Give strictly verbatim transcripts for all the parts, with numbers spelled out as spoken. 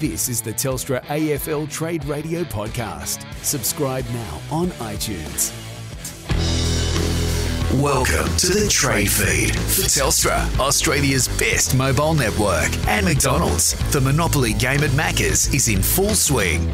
This is the Telstra A F L Trade Radio Podcast. Subscribe now on iTunes. Welcome to the Trade Feed for Telstra, Australia's best mobile network. And McDonald's, the Monopoly game at Macca's is in full swing.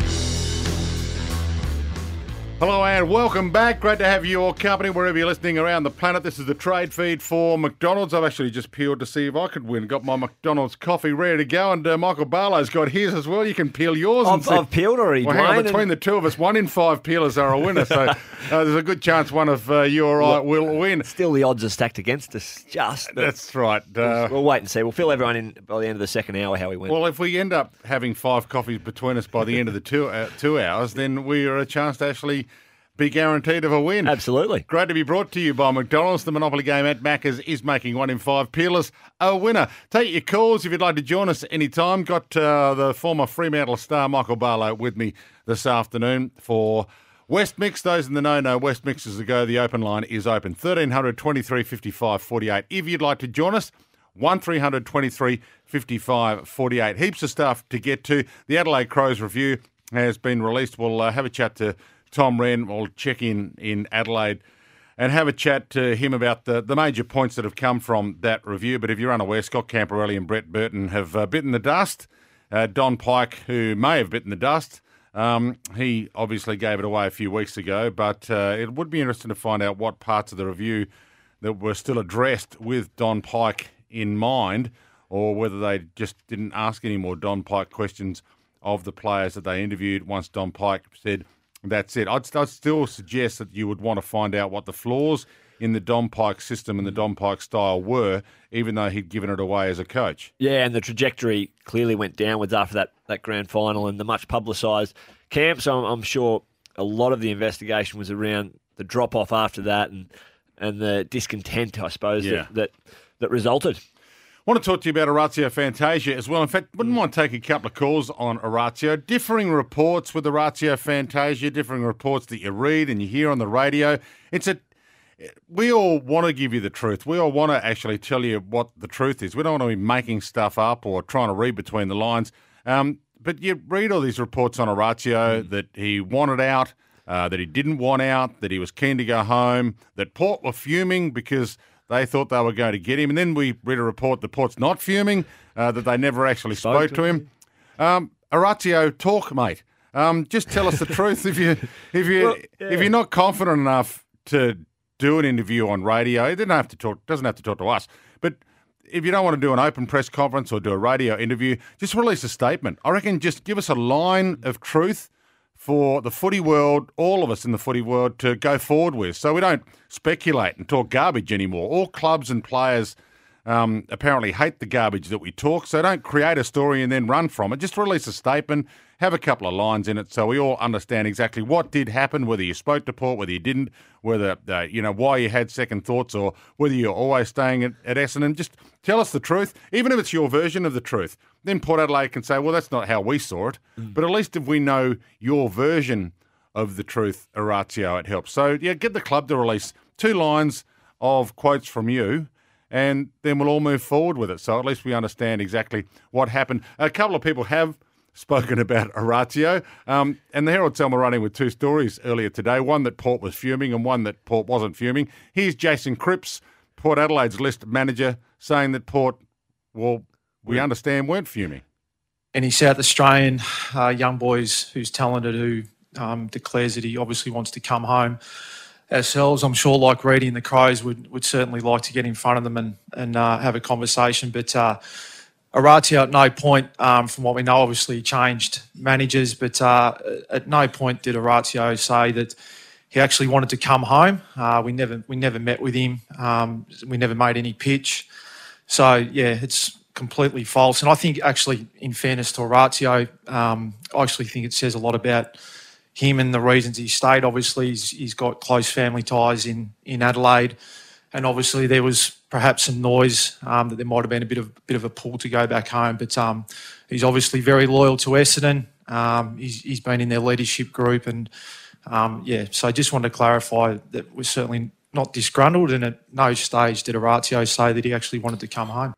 Hello and welcome back. Great to have your company wherever you're listening around the planet. This is the Trade Feed for McDonald's. I've actually just peeled to see if I could win. Got my McDonald's coffee ready to go, and uh, Michael Barlow's got his as well. You can peel yours. I've, and see. I've peeled already, well, hang on, Dwayne, between and... the two of us, one in five peelers are a winner, so uh, there's a good chance one of uh, you or I will win. Still, the odds are stacked against us, just. That's right. Uh, we'll, we'll wait and see. We'll fill everyone in by the end of the second hour how we went. Well, if we end up having five coffees between us by the end of the two, uh, two hours, then we are a chance to actually be guaranteed of a win. Absolutely. Great to be brought to you by McDonald's. The Monopoly game at Macca's is making one in five peelers a winner. Take your calls if you'd like to join us anytime. Got uh, the former Fremantle star Michael Barlow with me this afternoon for West Mix. Those in the know know West Mix is the go. The open line is open. thirteen hundred twenty-three fifty-five forty-eight. If you'd like to join us, one three hundred twenty-three fifty-five forty-eight. Heaps of stuff to get to. The Adelaide Crows review has been released. We'll uh, have a chat to Tom Wren. Will check in in Adelaide and have a chat to him about the, the major points that have come from that review. But if you're unaware, Scott Camperelli and Brett Burton have uh, bitten the dust. Uh, Don Pike, who may have bitten the dust, um, he obviously gave it away a few weeks ago. But uh, it would be interesting to find out what parts of the review that were still addressed with Don Pike in mind, or whether they just didn't ask any more Don Pike questions of the players that they interviewed once Don Pike said, that's it. I'd, I'd still suggest that you would want to find out what the flaws in the Don Pike system and the Don Pike style were, even though he'd given it away as a coach. Yeah, and the trajectory clearly went downwards after that, that grand final and the much publicised camp. So I'm, I'm sure a lot of the investigation was around the drop-off after that and and the discontent, I suppose, yeah. that, that that resulted. I want to talk to you about Orazio Fantasia as well. In fact, wouldn't mind taking a couple of calls on Orazio. Differing reports with Orazio Fantasia, differing reports that you read and you hear on the radio. It's a we all want to give you the truth. We all want to actually tell you what the truth is. We don't want to be making stuff up or trying to read between the lines. Um, but you read all these reports on Orazio mm. that he wanted out, uh, that he didn't want out, that he was keen to go home, that Port were fuming because they thought they were going to get him. And then we read a report that Port's not fuming, uh, that they never actually spoke, spoke to him. him. Um, Orazio, talk, mate. Um, just tell us the truth. If you if you well, yeah. if you're not confident enough to do an interview on radio, it doesn't have to talk. Doesn't have to talk to us. But if you don't want to do an open press conference or do a radio interview, just release a statement. I reckon just give us a line of truth for the footy world, all of us in the footy world, to go forward with, so we don't speculate and talk garbage anymore. All clubs and players um, apparently hate the garbage that we talk, so don't create a story and then run from it. Just release a statement, have a couple of lines in it so we all understand exactly what did happen, whether you spoke to Port, whether you didn't, whether, uh, you know, why you had second thoughts, or whether you're always staying at, at Essendon. Just tell us the truth, even if it's your version of the truth. Then Port Adelaide can say, well, that's not how we saw it. Mm. But at least if we know your version of the truth, Orazio, it helps. So, yeah, get the club to release two lines of quotes from you, and then we'll all move forward with it. So at least we understand exactly what happened. A couple of people have spoken about Orazio, um, and the Herald Sun were running with two stories earlier today, one that Port was fuming and one that Port wasn't fuming. Here's Jason Cripps, Port Adelaide's list manager, saying that Port, well, we understand, weren't fuming. Any South Australian uh, young boys who's talented, who um, declares that he obviously wants to come home. Ourselves, I'm sure, like Reedy and the Crows, would would certainly like to get in front of them and, and uh, have a conversation. But uh, Orazio, at no point, um, from what we know, obviously changed managers, but uh, at no point did Orazio say that he actually wanted to come home. Uh, we never we never met with him. Um, we never made any pitch. So, yeah, it's completely false. And I think, actually, in fairness to Orazio, um, I actually think it says a lot about him and the reasons he stayed. Obviously, he's, he's got close family ties in, in Adelaide. And obviously there was perhaps some noise um, that there might have been a bit of bit of a pull to go back home. But um, he's obviously very loyal to Essendon. Um, he's, he's been in their leadership group. And, um, yeah, so I just wanted to clarify that we're certainly not disgruntled, and at no stage did Orazio say that he actually wanted to come home.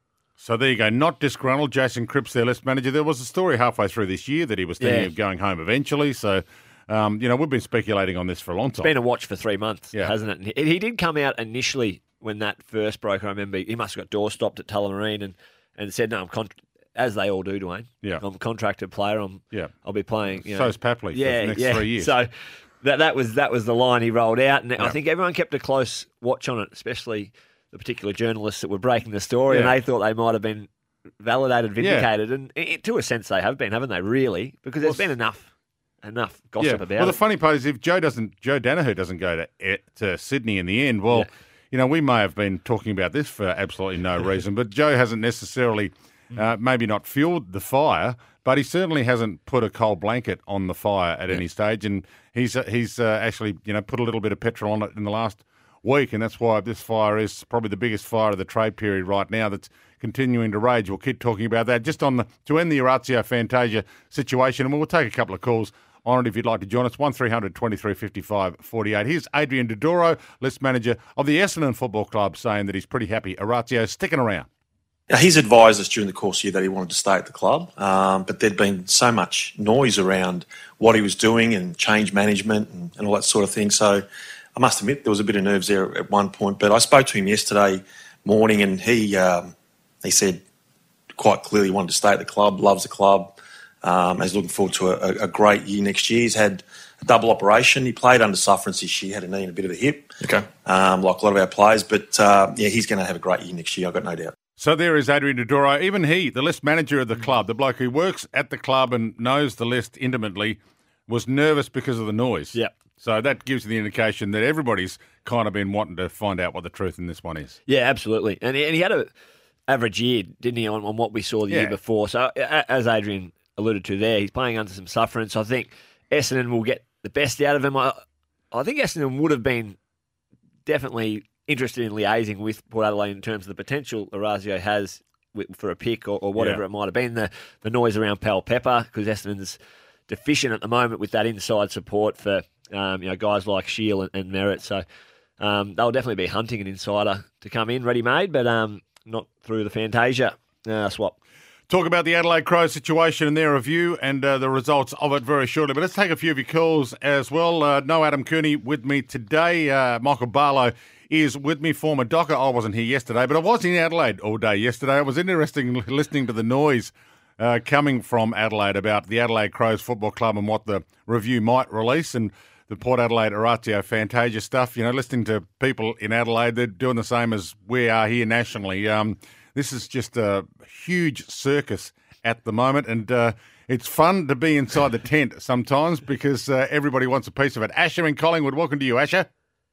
So there you go. Not disgruntled. Jason Cripps, their list manager. There was a story halfway through this year that he was thinking Yeah. of going home eventually. So, um, you know, we've been speculating on this for a long time. It's been a watch for three months, Yeah. hasn't it? And he, he did come out initially when that first broke. I remember he must have got door stopped at Tullamarine and, and said, no, I'm con-, as they all do, Dwayne. Yeah. I'm a contracted player. I'm, Yeah. I'll be playing. You know, So's Papley yeah, for the next yeah. three years. So that that was that was the line he rolled out, and Yeah. I think everyone kept a close watch on it, especially the particular journalists that were breaking the story, Yeah. and they thought they might have been validated, vindicated, and it, to a sense they have been, haven't they? Really, because there's Well, been enough enough gossip yeah. about Well, the it. funny part is if Joe doesn't, Joe Danaher doesn't go to eh, to Sydney in the end. Well, Yeah. you know, we may have been talking about this for absolutely no reason, but Joe hasn't necessarily, uh, maybe not fueled the fire, but he certainly hasn't put a cold blanket on the fire at any stage, and he's uh, he's uh, actually you know put a little bit of petrol on it in the last week, and that's why this fire is probably the biggest fire of the trade period right now that's continuing to rage. We'll keep talking about that just on the to end the Orazio Fantasia situation, and we'll take a couple of calls on it if you'd like to join us. one three hundred twenty-three fifty-five forty-eight. Here's Adrian Dodoro, list manager of the Essendon Football Club, saying that he's pretty happy Orazio sticking around. Now, he's advised us during the course of the year that he wanted to stay at the club, um, but there'd been so much noise around what he was doing and change management and, and all that sort of thing. So I must admit there was a bit of nerves there at one point. But I spoke to him yesterday morning, and he um, he said quite clearly he wanted to stay at the club, loves the club, um, is looking forward to a, a great year next year. He's had a double operation. He played under sufferance this year, had a knee and a bit of a hip, Okay. um, like a lot of our players. But uh, yeah, he's going to have a great year next year, I've got no doubt. So there is Adrian Dodoro. Even he, the list manager of the club, the bloke who works at the club and knows the list intimately, was nervous because of the noise. Yep. So that gives you the indication that everybody's kind of been wanting to find out what the truth in this one is. Yeah, absolutely. And he, and he had a average year, didn't he, on, on what we saw the Yeah. year before. So a- as Adrian alluded to there, he's playing under some sufferance. I think Essendon will get the best out of him. I, I think Essendon would have been definitely interested in liaising with Port Adelaide in terms of the potential Orazio has with, for a pick or, or whatever Yeah. it might have been. The, the noise around Pal Pepper, because Essendon's deficient at the moment with that inside support for um, you know guys like Shield and, and Merritt. So um, they'll definitely be hunting an insider to come in ready-made, but um, not through the Fantasia uh, swap. Talk about the Adelaide Crows situation and their review and uh, the results of it very shortly. But let's take a few of your calls as well. Uh, no Adam Cooney with me today. Uh, Michael Barlow is with me, former Docker. I wasn't here yesterday, but I was in Adelaide all day yesterday. It was interesting listening to the noise uh, coming from Adelaide about the Adelaide Crows Football Club and what the review might release, and the Port Adelaide Orazio Fantasia stuff. You know, listening to people in Adelaide, they're doing the same as we are here nationally. Um, this is just a huge circus at the moment, and uh, it's fun to be inside the tent sometimes because uh, everybody wants a piece of it. Asher in Collingwood, welcome to you, Asher.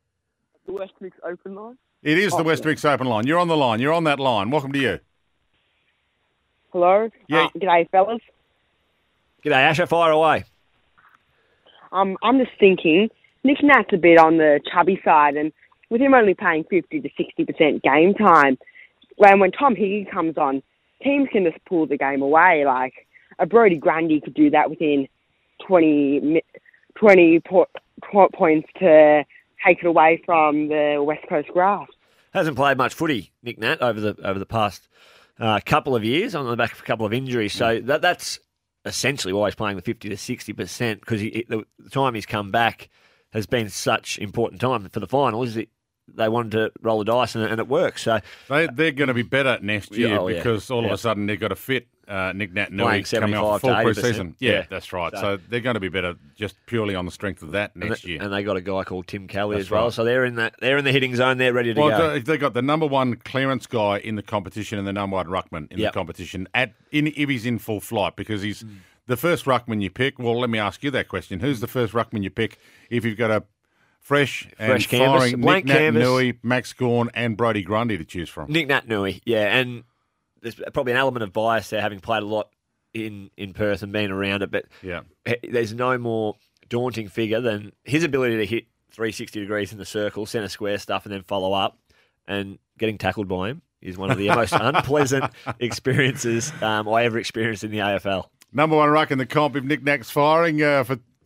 The West Mix open line? It is the Oh, West Mix Open line. You're on the line. You're on that line. Welcome to you. Hello? Yeah. Uh, g'day, fellas. G'day, Asher. Fire away. Um, I'm just thinking, Nick Nat's a bit on the chubby side, and with him only paying fifty to sixty percent game time, when, when Tom Higgy comes on, teams can just pull the game away. Like, a Brody Grundy could do that within twenty, mi- twenty po- po- points to take it away from the West Coast grass. Hasn't played much footy, Nick Nat, over the over the past uh, couple of years on the back of a couple of injuries. So that that's essentially why he's playing the fifty to sixty percent, because he, the, the time he's come back has been such important time for the finals. It, they wanted to roll the dice, and, and it works. So They, they're going to be better next year Oh, yeah. because all Yeah. of a sudden they've got to fit uh, Nick Nat Playing Nui coming off seventy-five full to eighty pre-season. percent. Yeah, Yeah. that's right. So, So- they're going to be better just purely on the strength of that and, next they, year. and they got a guy called Tim Kelly That's as well. right. So they're in that they're in the hitting zone. They're ready to Well, go. they- they've got the number one clearance guy in the competition and the number one ruckman in Yep. the competition at in if he's in full flight, because he's the first ruckman you pick. Well, let me ask you that question: who's the first ruckman you pick if you've got a fresh, Fresh and canvas, firing blank Nick Nat canvas. Nui, Max Gawn, and Brody Grundy to choose from? Nick Nat Nui, yeah, and there's probably an element of bias there, having played a lot in, in Perth and been around it, but Yeah. there's no more daunting figure than his ability to hit three sixty degrees in the circle, centre square stuff, and then follow up, and getting tackled by him is one of the most unpleasant experiences um, I ever experienced in the A F L. Number one ruck in the comp if Nick Nat's firing uh, for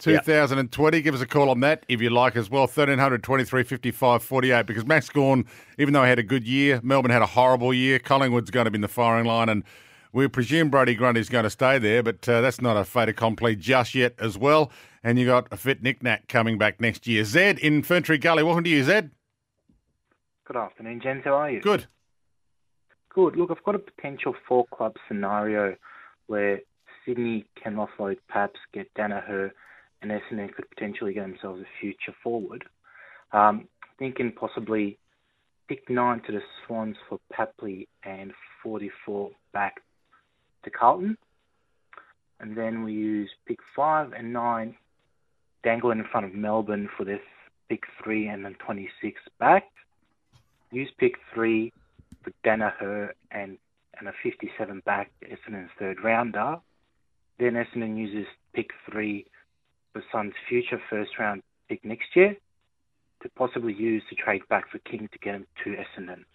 two thousand twenty. Give us a call on that if you like as well. thirteen hundred, twenty-three, fifty-five, forty-eight. Because Max Gawn, even though he had a good year, Melbourne had a horrible year. Collingwood's going to be in the firing line, and we presume Brody Grundy's going to stay there, but uh, that's not a fait accompli just yet as well. And you got a fit Nick Nat coming back next year. Zed in Ferntree Gully. Welcome to you, Zed. Good afternoon, gents. How are you? Good. Good. Look, I've got a potential four-club scenario where Sydney can offload Paps, get Danaher, and Essendon could potentially get themselves a future forward. Um, thinking possibly pick nine to the Swans for Papley and forty-four back to Carlton. And then we use pick five and nine, dangling in front of Melbourne for this pick three and then twenty-six back. Use pick three for Danaher and, and a fifty-seven back, Essendon's third rounder. Then Essendon uses pick three for Suns' future first round pick next year to possibly use to trade back for King to get him to Essendon.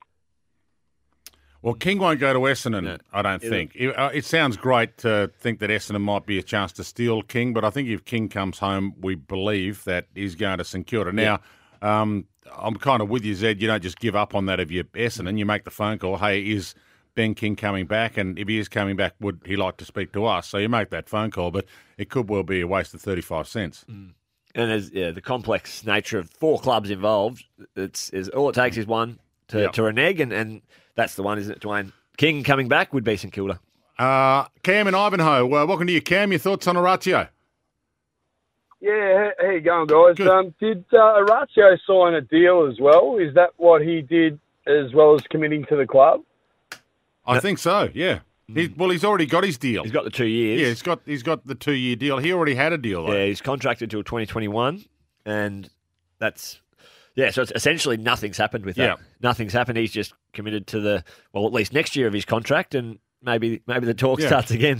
Well, King won't go to Essendon, no, I don't think. It, uh, it sounds great to think that Essendon might be a chance to steal King, but I think if King comes home, we believe that he's going to St Kilda. Now, yeah. um, I'm kind of with you, Zed. You don't just give up on that if you're Essendon. You make the phone call, hey, is Ben King coming back? And if he is coming back, would he like to speak to us? So you make that phone call, but it could well be a waste of thirty-five cents. Mm. And as yeah, the complex nature of four clubs involved, it's is all it takes is one to, yep. to renege, and, and that's the one, isn't it, Dwayne? King coming back would be St Kilda. Uh, Cam and Ivanhoe, uh, welcome to you, Cam. Your thoughts on Orazio? Yeah, how you going, guys? Um, did uh, Orazio sign a deal as well? Is that what he did as well as committing to the club? I no. think so, yeah. He, well, he's already got his deal. He's got the two years. Yeah, he's got he's got the two-year deal. He already had a deal, though. Yeah, he's contracted till twenty twenty-one, and that's... Yeah, so it's essentially nothing's happened with that. Yeah. Nothing's happened. He's just committed to the, well, at least next year of his contract, and maybe maybe the talk yeah. starts again.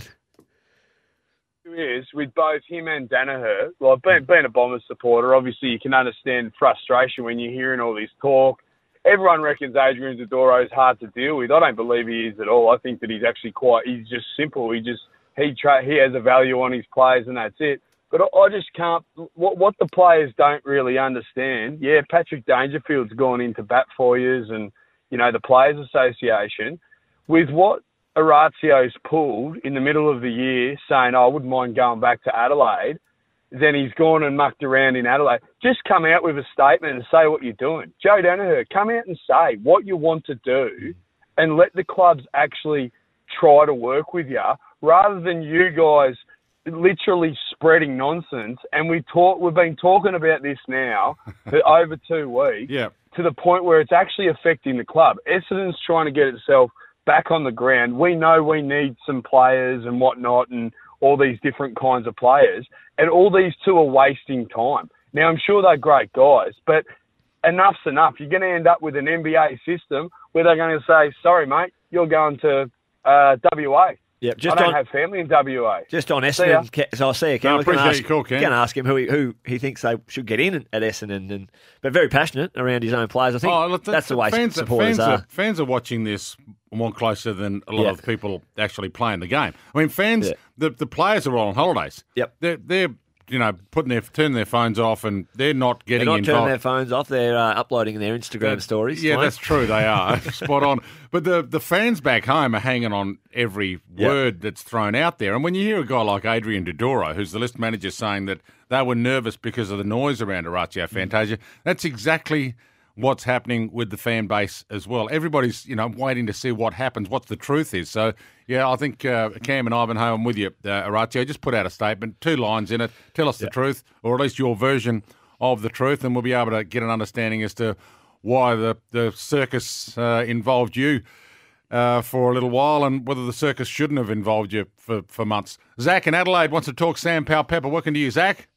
Is with both him and Danaher. Like, being, being a Bombers supporter, obviously you can understand frustration when you're hearing all this talk. Everyone reckons Adrian Dodoro is hard to deal with. I don't believe he is at all. I think that he's actually quite, he's just simple. He just, he tra- he has a value on his players and that's it. But I just can't, what, what the players don't really understand, yeah, Patrick Dangerfield's gone into bat for years and, you know, the Players Association, with what Orazio's pulled in the middle of the year saying, oh, I wouldn't mind going back to Adelaide, then he's gone and mucked around in Adelaide. Just come out with a statement and say what you're doing. Joe Danaher, come out and say what you want to do and let the clubs actually try to work with you rather than you guys literally spreading nonsense. And we talk, we've been talking about this now for over two weeks yeah. to the point where it's actually affecting the club. Essendon's trying to get itself back on the ground. We know we need some players and whatnot and all these different kinds of players. And all these two are wasting time. Now, I'm sure they're great guys, but enough's enough. You're going to end up with an N B A system where they're going to say, sorry, mate, you're going to uh, W A. Yeah, just I don't on, have family in W A. Just on Essendon, so I'll see you, Cam. No, I appreciate ask, your call, Cam. Can ask him who he, who he thinks they should get in at Essendon, and but very passionate around his own players. I think oh, look, that's the way fans, supporters fans are. are. Fans are watching this more closer than a lot yeah. of people actually playing the game. I mean, fans, yeah. the the players are all on holidays. Yep, they're they're you know putting their turning their phones off, and they're not getting they're not involved. turning their phones off. They're uh, uploading their Instagram that, stories. Yeah, right? that's true. They are spot on. But the the fans back home are hanging on every yep. word that's thrown out there. And when you hear a guy like Adrian Dodoro, who's the list manager, saying that they were nervous because of the noise around Orazio Fantasia, mm. that's exactly what's happening with the fan base as well. Everybody's, you know, waiting to see what happens, what the truth is. So, yeah, I think uh, Cam and Ivanhoe, I'm with you, uh, Orazio, just put out a statement, two lines in it, tell us yeah. the truth, or at least your version of the truth, and we'll be able to get an understanding as to why the, the circus uh, involved you uh, for a little while and whether the circus shouldn't have involved you for, for months. Zach in Adelaide wants to talk Sam Powell-Pepper. Welcome to you, Zach.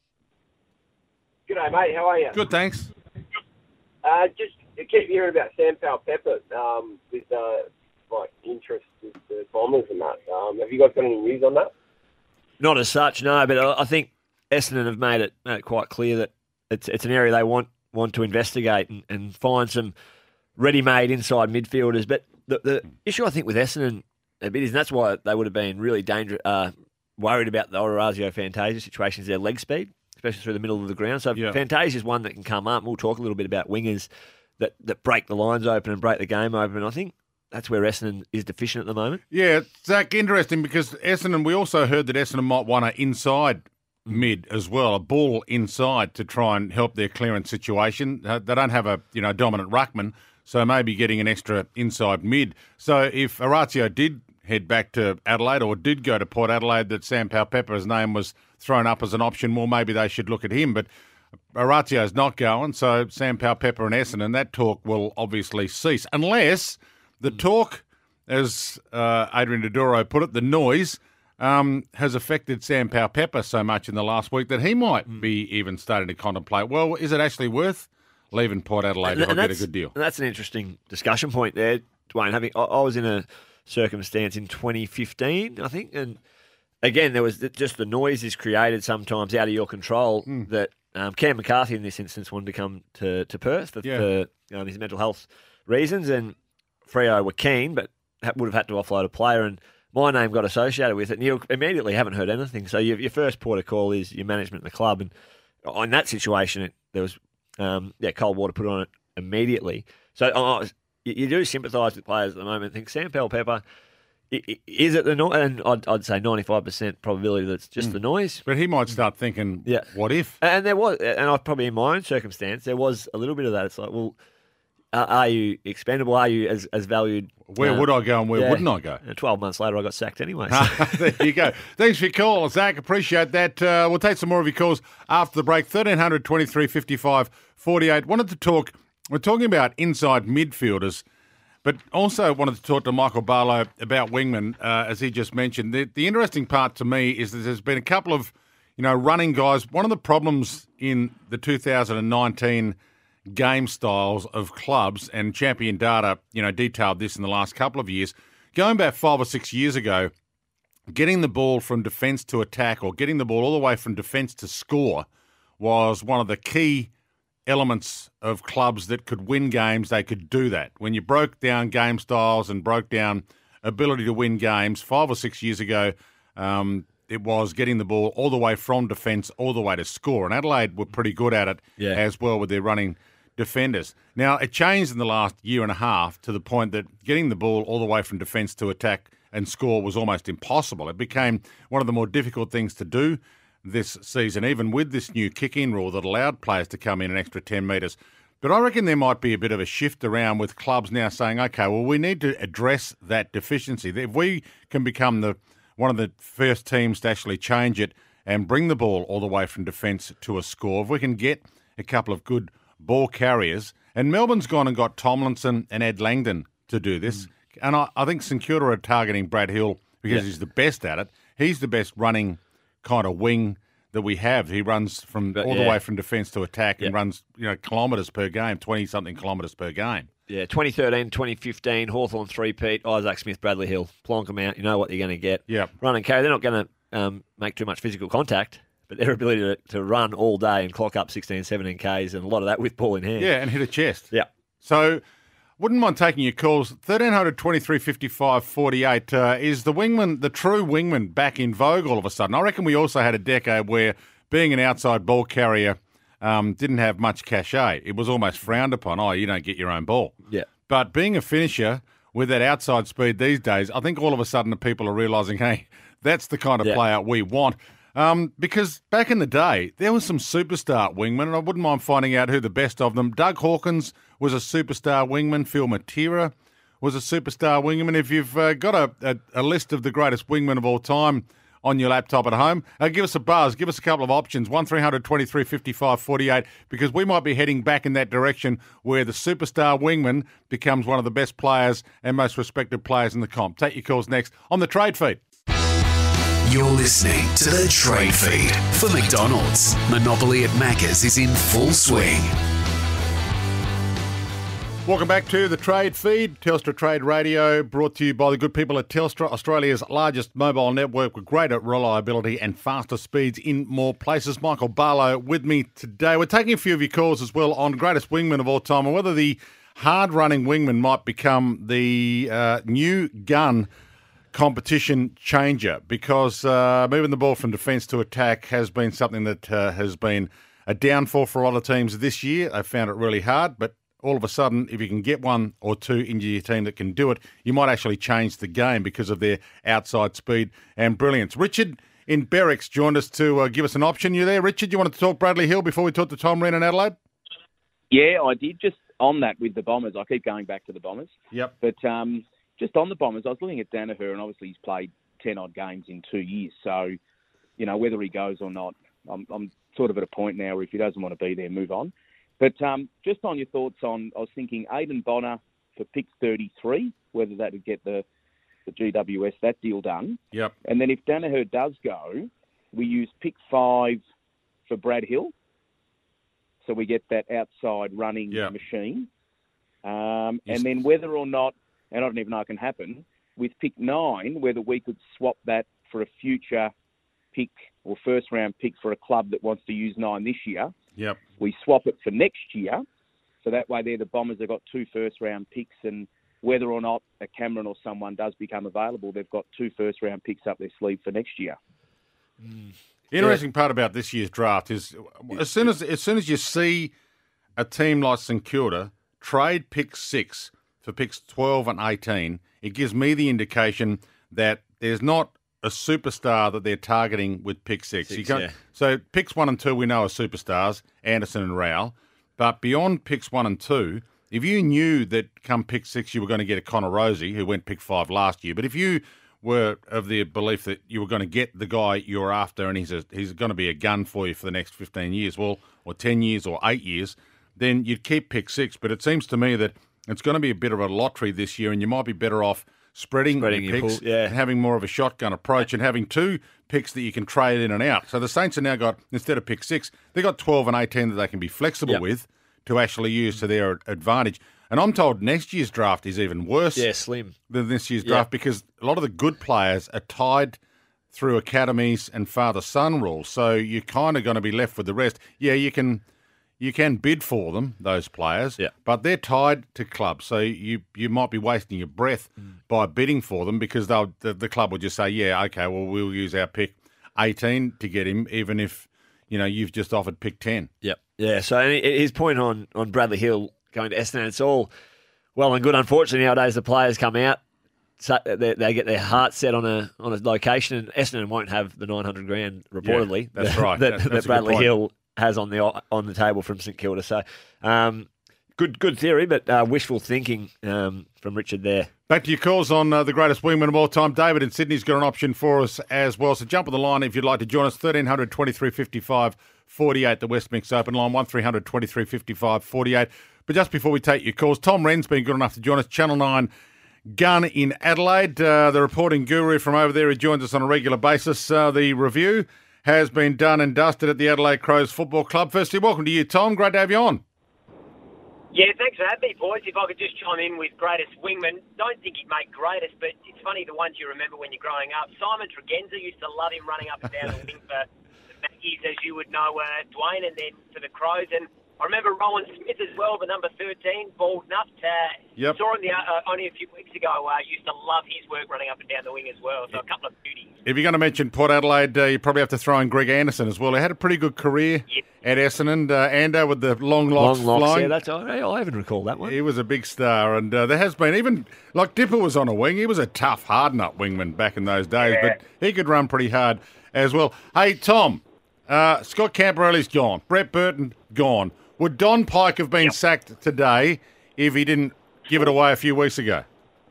G'day, mate. How are you? Good, thanks. Uh, just I keep hearing about Sam Powell-Pepper um, with uh, like interest with the Bombers and that. Um, have you guys got any news on that? Not as such, no. But I think Essendon have made it, made it quite clear that it's it's an area they want want to investigate and, and find some ready-made inside midfielders. But the the issue I think with Essendon a bit is, and that's why they would have been really dangerous, uh, worried about the Orazio Fantasia situation is their leg speed, especially through the middle of the ground. So Yeah. Fantasia is one that can come up. We'll talk a little bit about wingers that, that break the lines open and break the game open. And I think that's where Essendon is deficient at the moment. Yeah, Zach, interesting because Essendon, we also heard that Essendon might want an inside mid as well, a ball inside to try and help their clearance situation. Uh, they don't have a you know dominant ruckman, so maybe getting an extra inside mid. So if Orazio did head back to Adelaide or did go to Port Adelaide, that Sam Powell-Pepper's name was thrown up as an option, well, maybe they should look at him. But Orazio's not going, so Sam Powell-Pepper and Essendon, that talk will obviously cease. Unless the talk, as uh, Adrian Dodoro put it, the noise, um, has affected Sam Powell-Pepper so much in the last week that he might mm. be even starting to contemplate, well, is it actually worth leaving Port Adelaide if I get a good deal? That's an interesting discussion point there, Dwayne. Having I, I was in a circumstance in twenty fifteen, I think, and again, there was just the noise is created sometimes out of your control mm. that um, Cam McCarthy in this instance wanted to come to, to Perth for, yeah. for um, his mental health reasons, and Freo were keen, but would have had to offload a player, and my name got associated with it, and you immediately haven't heard anything. So your, your first port of call is your management in the club, and in that situation, it, there was um, yeah cold water put on it immediately. So uh, you, you do sympathise with players at the moment. I think Sam Powell-Pepper, is it the noise? And I'd, I'd say ninety-five percent probability that it's just mm. the noise. But he might start thinking, yeah. what if? And there was, and I probably in my own circumstance, there was a little bit of that. It's like, well, Uh, are you expendable? Are you as, as valued? Where uh, would I go and where yeah. wouldn't I go? And twelve months later, I got sacked anyway. So. There you go. Thanks for your call, Zach. Appreciate that. Uh, we'll take some more of your calls after the break. thirteen hundred, twenty-three, fifty-five, forty-eight. Wanted to talk, we're talking about inside midfielders, but also wanted to talk to Michael Barlow about wingmen, uh, as he just mentioned. The, the interesting part to me is that there's been a couple of, you know, running guys. One of the problems in the two thousand nineteen game styles of clubs, and Champion Data, you know, detailed this in the last couple of years. Going back five or six years ago, getting the ball from defence to attack or getting the ball all the way from defence to score was one of the key elements of clubs that could win games. They could do that. When you broke down game styles and broke down ability to win games five or six years ago, um, it was getting the ball all the way from defence all the way to score. And Adelaide were pretty good at it yeah. as well with their running defenders. Now, it changed in the last year and a half to the point that getting the ball all the way from defence to attack and score was almost impossible. It became one of the more difficult things to do this season, even with this new kick-in rule that allowed players to come in an extra ten metres. But I reckon there might be a bit of a shift around with clubs now saying, OK, well, we need to address that deficiency. If we can become the one of the first teams to actually change it and bring the ball all the way from defence to a score, if we can get a couple of good ball carriers, and Melbourne's gone and got Tomlinson and Ed Langdon to do this, mm. and I, I think St Kilda are targeting Brad Hill because yeah. he's the best at it. He's the best running kind of wing that we have. He runs from but, all yeah. the way from defence to attack yeah. and runs, you know, kilometres per game, twenty-something kilometres per game. Yeah, twenty thirteen, twenty fifteen, Hawthorn three-peat, Isaac Smith, Bradley Hill. Plonk them out, you know what you're going to get. Yep. Run and carry. They're not going to um, make too much physical contact, but their ability to, to run all day and clock up sixteen, seventeen Ks, and a lot of that with ball in hand. Yeah, and hit a chest. Yeah. So, wouldn't mind taking your calls. thirteen hundred, twenty-three, fifty-five, forty-eight. Uh, is the wingman, the true wingman, back in vogue all of a sudden? I reckon we also had a decade where being an outside ball carrier um, didn't have much cachet. It was almost frowned upon. Oh, you don't get your own ball. Yeah. But being a finisher with that outside speed these days, I think all of a sudden the people are realising, hey, that's the kind of yeah. player we want. Um, because back in the day, there was some superstar wingmen, and I wouldn't mind finding out who the best of them. Doug Hawkins was a superstar wingman. Phil Matera was a superstar wingman. If you've uh, got a, a, a list of the greatest wingmen of all time on your laptop at home, uh, give us a buzz. Give us a couple of options. one three hundred, twenty-three, fifty-five, forty-eight, because we might be heading back in that direction where the superstar wingman becomes one of the best players and most respected players in the comp. Take your calls next on the Trade Feed. You're listening to the Trade Feed for McDonald's. Monopoly at Macca's is in full swing. Welcome back to the Trade Feed, Telstra Trade Radio, brought to you by the good people at Telstra, Australia's largest mobile network with greater reliability and faster speeds in more places. Michael Barlow with me today. We're taking a few of your calls as well on greatest wingman of all time and whether the hard-running wingman might become the uh, new gun competition changer because uh, moving the ball from defence to attack has been something that uh, has been a downfall for a lot of teams this year. They've found it really hard, but all of a sudden, if you can get one or two into your team that can do it, you might actually change the game because of their outside speed and brilliance. Richard in Berwick's joined us to uh, give us an option. You there, Richard? You want to talk Bradley Hill before we talk to Tom Wren in Adelaide? Yeah, I did. Just on that with the Bombers, I keep going back to the Bombers. Yep. But um, just on the Bombers, I was looking at Danaher, and obviously he's played ten-odd games in two years. So, you know, whether he goes or not, I'm, I'm sort of at a point now where if he doesn't want to be there, move on. But um, just on your thoughts on, I was thinking Aidan Bonner for pick thirty-three, whether that would get the, the G W S, that deal done. Yep. And then if Danaher does go, we use pick five for Brad Hill. So we get that outside running yep. machine. Um, Yes. and then whether or not, and I don't even know it can happen, with pick nine, whether we could swap that for a future pick or first round pick for a club that wants to use nine this year. Yep. We swap it for next year, so that way there the Bombers have got two first-round picks, and whether or not a Cameron or someone does become available, they've got two first-round picks up their sleeve for next year. Mm. The interesting yeah. part about this year's draft is as soon as as soon as you see a team like St Kilda trade pick six for picks twelve and eighteen, it gives me the indication that there's not a superstar that they're targeting with pick six. six you can't, yeah. So picks one and two we know are superstars, Anderson and Rowell. But beyond picks one and two, if you knew that come pick six you were going to get a Connor Rosie, who went pick five last year, but if you were of the belief that you were going to get the guy you're after and he's a, he's going to be a gun for you for the next fifteen years, well, or ten years or eight years, then you'd keep pick six. But it seems to me that it's going to be a bit of a lottery this year and you might be better off spreading, Spreading your your picks pool, yeah. and having more of a shotgun approach and having two picks that you can trade in and out. So the Saints have now got, instead of pick six, they've got twelve and eighteen that they can be flexible Yep. with to actually use to their advantage. And I'm told next year's draft is even worse Yeah, slim. than this year's Yep. draft because a lot of the good players are tied through academies and father-son rules. So you're kind of going to be left with the rest. Yeah, you can you can bid for them, those players, Yeah. but they're tied to clubs. So you you might be wasting your breath Mm. by bidding for them because they'll the, the club will just say, yeah, okay, well, we'll use our pick eighteen to get him, even if, you know, you've just offered pick ten. Yep. Yeah, so his point on, on Bradley Hill going to Essendon, it's all well and good. Unfortunately, nowadays the players come out, so they, they get their heart set on a on a location, and Essendon won't have the nine hundred grand reportedly. Yeah, that's that, right. That, That- that's a that good Bradley point. Hill has on the on the table from St Kilda. So, um, good good theory, but uh, wishful thinking um, from Richard there. Back to your calls on uh, the greatest wingman of all time. David in Sydney's got an option for us as well. So jump on the line if you'd like to join us. thirteen hundred twenty-three fifty-five forty-eight, the West Mix Open line, one three hundred twenty-three fifty-five forty-eight. But just before we take your calls, Tom Wren's been good enough to join us. Channel nine Gun in Adelaide, uh, the reporting guru from over there who joins us on a regular basis. Uh, the review has been done and dusted at the Adelaide Crows Football Club. Firstly, welcome to you, Tom. Great to have you on. Yeah, thanks for having me, boys. If I could just chime in with greatest wingman, don't think he'd make greatest, but it's funny the ones you remember when you're growing up. Simon Tregenza used to love him running up and down the wing for the Mackies, as you would know, uh, Dwayne, and then for the Crows. And I remember Rowan Smith as well, the number thirteen, bald nut. Uh, Yep. Saw him the, uh, only a few weeks ago. Uh, used to love his work running up and down the wing as well. So a couple of beauties. If you're going to mention Port Adelaide, uh, you probably have to throw in Greg Anderson as well. He had a pretty good career Yep. at Essendon. Uh, Ando with the long locks Long locks, flying. yeah, that's I, I haven't recalled that one. He was a big star, and uh, there has been, even, like Dipper was on a wing, he was a tough, hard-nut wingman back in those days, Yeah. but he could run pretty hard as well. Hey, Tom, uh, Scott Camporelli's gone. Brett Burton, gone. Would Don Pike have been Yep. sacked today if he didn't give it away a few weeks ago?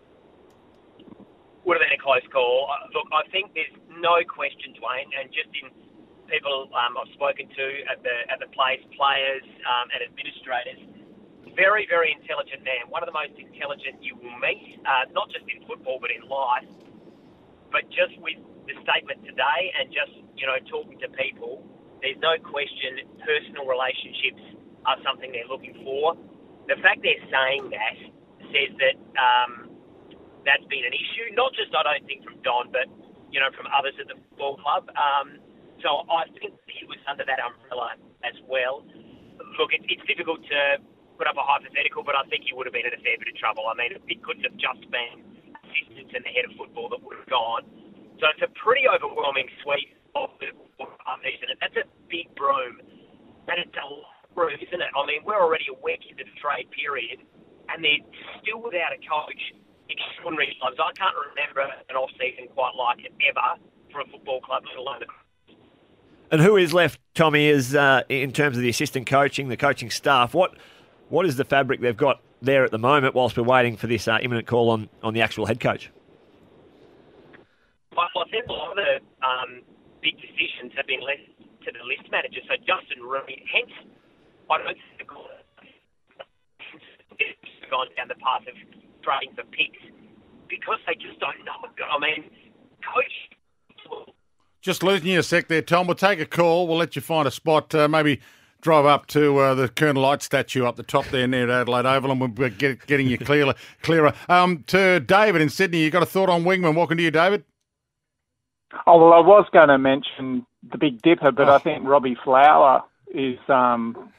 Would have been a close call. Uh, Look, I think there's no question, Dwayne, and just in people um, I've spoken to at the at the place, players um, and administrators, very, very intelligent man. One of the most intelligent you will meet, uh, not just in football but in life. But just with the statement today and just, you know, talking to people, there's no question personal relationships are something they're looking for. The fact they're saying that says that um, that's been an issue, not just, I don't think, from Don, but, you know, from others at the football club. Um, so I think he was under that umbrella as well. Look, it, it's difficult to put up a hypothetical, but I think he would have been in a fair bit of trouble. I mean, it couldn't have just been assistant Robinson, the head of football, that would have gone. So it's a pretty overwhelming sweep of the season. And that's a big broom. And it's a lot of broom, isn't it? I mean, we're already a week into the trade period, and they're still without a coach. Extraordinary times. I can't remember an off-season quite like it ever for a football club, let alone the. And who is left, Tommy, is uh, in terms of the assistant coaching, the coaching staff? What what is the fabric they've got there at the moment whilst we're waiting for this uh, imminent call on, on the actual head coach? I, I think a lot of the um, big decisions have been left to the list manager. So Justin Reid, hence, I don't think the call has gone down the path of trading for picks because they just don't know. I mean, coach. Just losing you a sec there, Tom. We'll take a call. We'll let you find a spot. Uh, maybe drive up to uh, the Colonel Light statue up the top there near Adelaide Oval, and we'll get getting you clearer. clearer. Um, to David in Sydney, you got a thought on Wingman? Welcome to you, David. Oh, well, I was going to mention the Big Dipper, but oh. I think Robbie Flower is, um,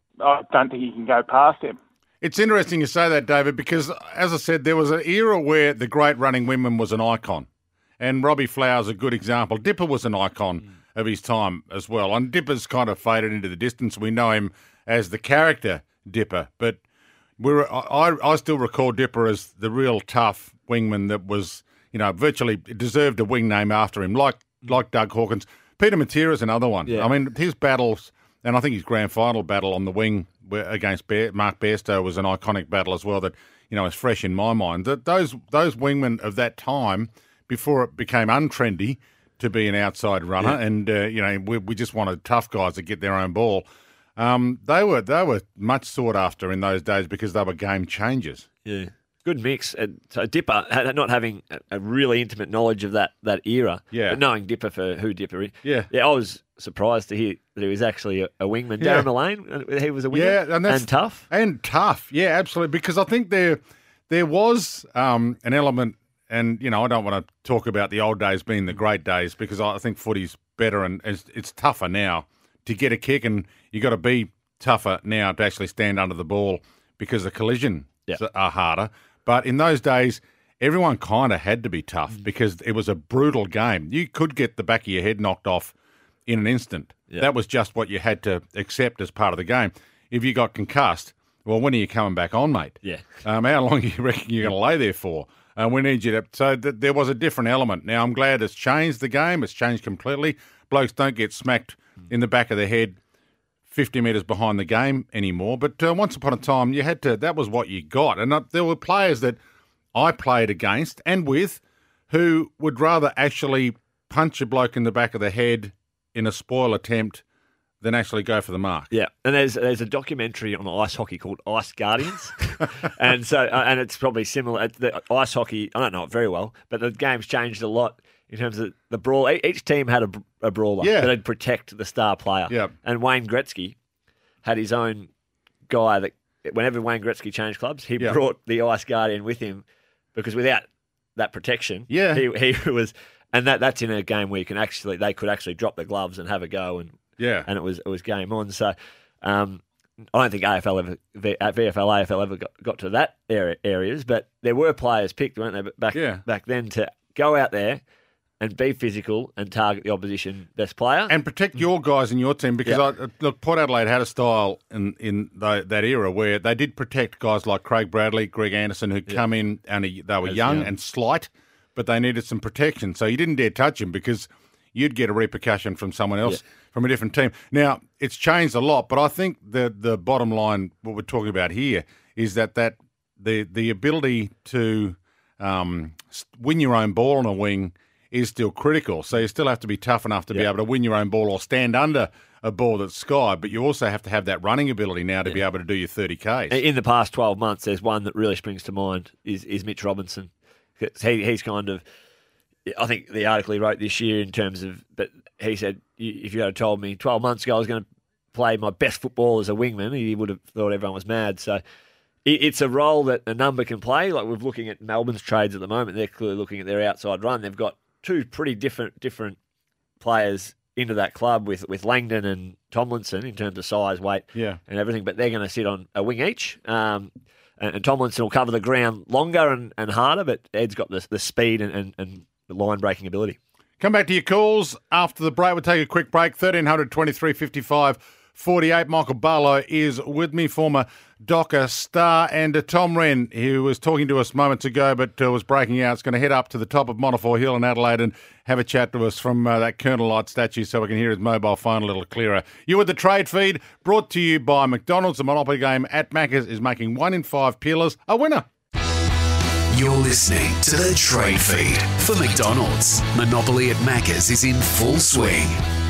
I don't think you can go past him. It's interesting you say that, David, because, as I said, there was an era where the great running Wingman was an icon, and Robbie Flower's a good example. Dipper was an icon mm. of his time as well, and Dipper's kind of faded into the distance. We know him as the character Dipper, but we're, I, I still recall Dipper as the real tough wingman that was, you know, virtually deserved a wing name after him, like like Doug Hawkins. Peter Matera's another one. Yeah. I mean, his battles, and I think his grand final battle on the wing against Bear, Mark Bairstow was an iconic battle as well that, you know, is fresh in my mind. That those those wingmen of that time, before it became untrendy to be an outside runner, yeah. and uh, you know, we, we just wanted tough guys to get their own ball. Um, they were they were much sought after in those days because they were game changers. Yeah. Good mix. And so Dipper, not having a really intimate knowledge of that, that era, yeah. but knowing Dipper for who Dipper is. Yeah. Yeah, I was surprised to hear that he was actually a, a wingman. Yeah. Darren Mullane, he was a wingman. Yeah, and, that's, and tough. And tough, yeah, absolutely. Because I think there there was um, an element, and, you know, I don't want to talk about the old days being the great days because I think footy's better and it's, it's tougher now to get a kick, and you got to be tougher now to actually stand under the ball because the collisions yeah. are harder. But in those days, everyone kind of had to be tough mm. because it was a brutal game. You could get the back of your head knocked off in an instant. Yeah. That was just what you had to accept as part of the game. If you got concussed, well, when are you coming back on, mate? Yeah. Um, how long do you reckon you're going to lay there for? Uh, we need you to... So th- there was a different element. Now, I'm glad it's changed the game. It's changed completely. Blokes don't get smacked mm. in the back of the head fifty metres behind the game anymore. But uh, once upon a time, you had to. That was what you got. And uh, there were players that I played against and with who would rather actually punch a bloke in the back of the head in a spoil attempt than actually go for the mark. Yeah, and there's there's a documentary on ice hockey called Ice Guardians, and so uh, and it's probably similar. The ice hockey, I don't know it very well, but the game's changed a lot in terms of the brawl. Each team had a, a brawler yeah. that'd protect the star player. Yeah. And Wayne Gretzky had his own guy that whenever Wayne Gretzky changed clubs, he yeah. brought the Ice Guardian with him because without that protection, yeah. he he was, and that that's in a game where you can actually they could actually drop the gloves and have a go, and yeah, and it was it was game on. So. Um, I don't think A F L ever, V F L, A F L ever got, got to that area, areas, but there were players picked, weren't they, back yeah. back then to go out there and be physical and target the opposition best player. And protect your guys in your team because, Yep. I, look, Port Adelaide had a style in, in the, that era where they did protect guys like Craig Bradley, Greg Anderson, who'd Yep. come in and they were As young, young. and slight, but they needed some protection. So you didn't dare touch him because you'd get a repercussion from someone else, Yep. from a different team. Now, it's changed a lot, but I think the the bottom line, what we're talking about here, is that, that the, the ability to um, win your own ball on a wing is still critical. So you still have to be tough enough to Yeah. be able to win your own ball or stand under a ball that's sky, but you also have to have that running ability now to Yeah. be able to do your thirty Ks. In the past twelve months, there's one that really springs to mind is, is Mitch Robinson. He, he's kind of, I think the article he wrote this year in terms of, but he said, if you had told me twelve months ago I was going to play my best football as a wingman, he would have thought everyone was mad. So it, it's a role that a number can play. Like we're looking at Melbourne's trades at the moment. They're clearly looking at their outside run. They've got two pretty different different players into that club with, with Langdon and Tomlinson in terms of size, weight, Yeah. and everything, but they're going to sit on a wing each. Um, and, and Tomlinson will cover the ground longer and, and harder, but Ed's got the, the speed and, and, and the line-breaking ability. Come back to your calls after the break. We'll take a quick break. thirteen hundred twenty-three fifty-five forty-eight. Michael Barlow is with me, former Docker star, and uh, Tom Wren, who was talking to us moments ago but uh, was breaking out, is going to head up to the top of Montfort Hill in Adelaide and have a chat to us from uh, that Colonel Light statue so we can hear his mobile phone a little clearer. You with the trade feed, brought to you by McDonald's. The Monopoly game at Macca's is making one in five peelers a winner. You're listening to The Trade Feed for McDonald's. Monopoly at Macca's is in full swing.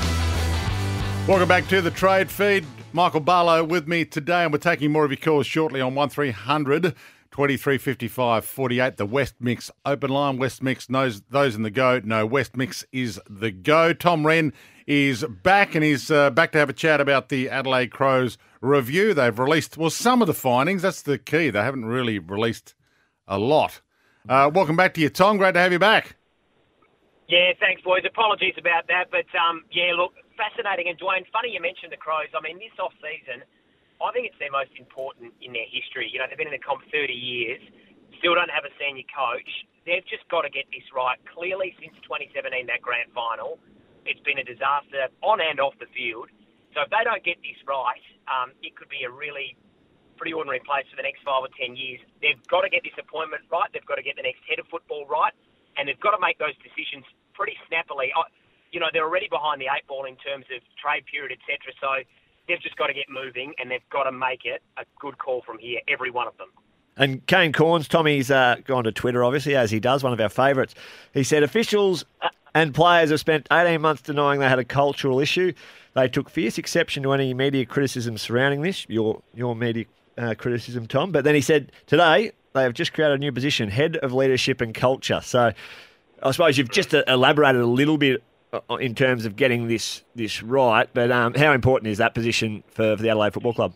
Welcome back to The Trade Feed. Michael Barlow with me today, and we're taking more of your calls shortly on one three hundred twenty-three fifty-five forty-eight. The West Mix open line. West Mix knows those in the go. No, West Mix is the go. Tom Wren is back, and he's uh, back to have a chat about the Adelaide Crows review. They've released, well, some of the findings. That's the key. They haven't really released a lot. Uh, welcome back to you, Tom. Great to have you back. Yeah, thanks, boys. Apologies about that, but um, yeah, look, fascinating. And Dwayne, funny you mentioned the Crows. I mean, this off-season, I think it's their most important in their history. You know, they've been in the comp thirty years, still don't have a senior coach. They've just got to get this right. Clearly, since twenty seventeen, that grand final, it's been a disaster on and off the field. So if they don't get this right, um, it could be a really pretty ordinary place for the next five or ten years. They've got to get this appointment right. They've got to get the next head of football right. And they've got to make those decisions pretty snappily. I, you know, they're already behind the eight ball in terms of trade period, et cetera. So they've just got to get moving, and they've got to make it a good call from here, every one of them. And Kane Corns, Tommy's uh, gone to Twitter, obviously, as he does, one of our favourites. He said, officials and players have spent eighteen months denying they had a cultural issue. They took fierce exception to any media criticism surrounding this, your your media uh, criticism, Tom. But then he said, today, they have just created a new position, Head of Leadership and Culture. So I suppose you've just elaborated a little bit in terms of getting this this right, but um, how important is that position for, for the Adelaide Football Club?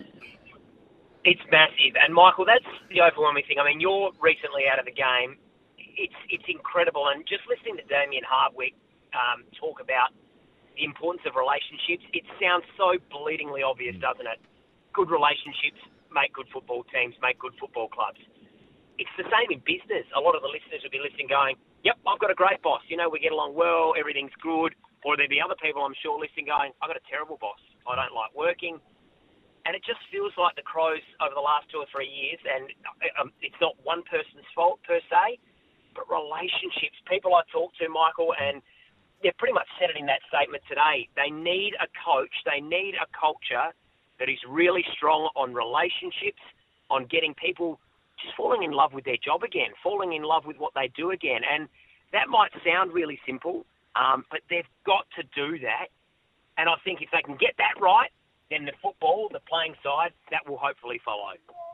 It's massive. And, Michael, that's the overwhelming thing. I mean, you're recently out of the game. It's it's incredible. And just listening to Damien Hardwick um, talk about the importance of relationships, it sounds so bleedingly obvious, doesn't it? Good relationships make good football teams, make good football clubs. It's the same in business. A lot of the listeners will be listening going, yep, I've got a great boss. You know, we get along well, everything's good. Or there'll be other people, I'm sure, listening going, I've got a terrible boss. I don't like working. And it just feels like the Crows over the last two or three years, and um, it's not one person's fault per se, but relationships. People I talk to, Michael, and they've pretty much said it in that statement today. They need a coach. They need a culture that is really strong on relationships, on getting people just falling in love with their job again, falling in love with what they do again. And that might sound really simple, um, but they've got to do that. And I think if they can get that right, then the football, the playing side, that will hopefully follow.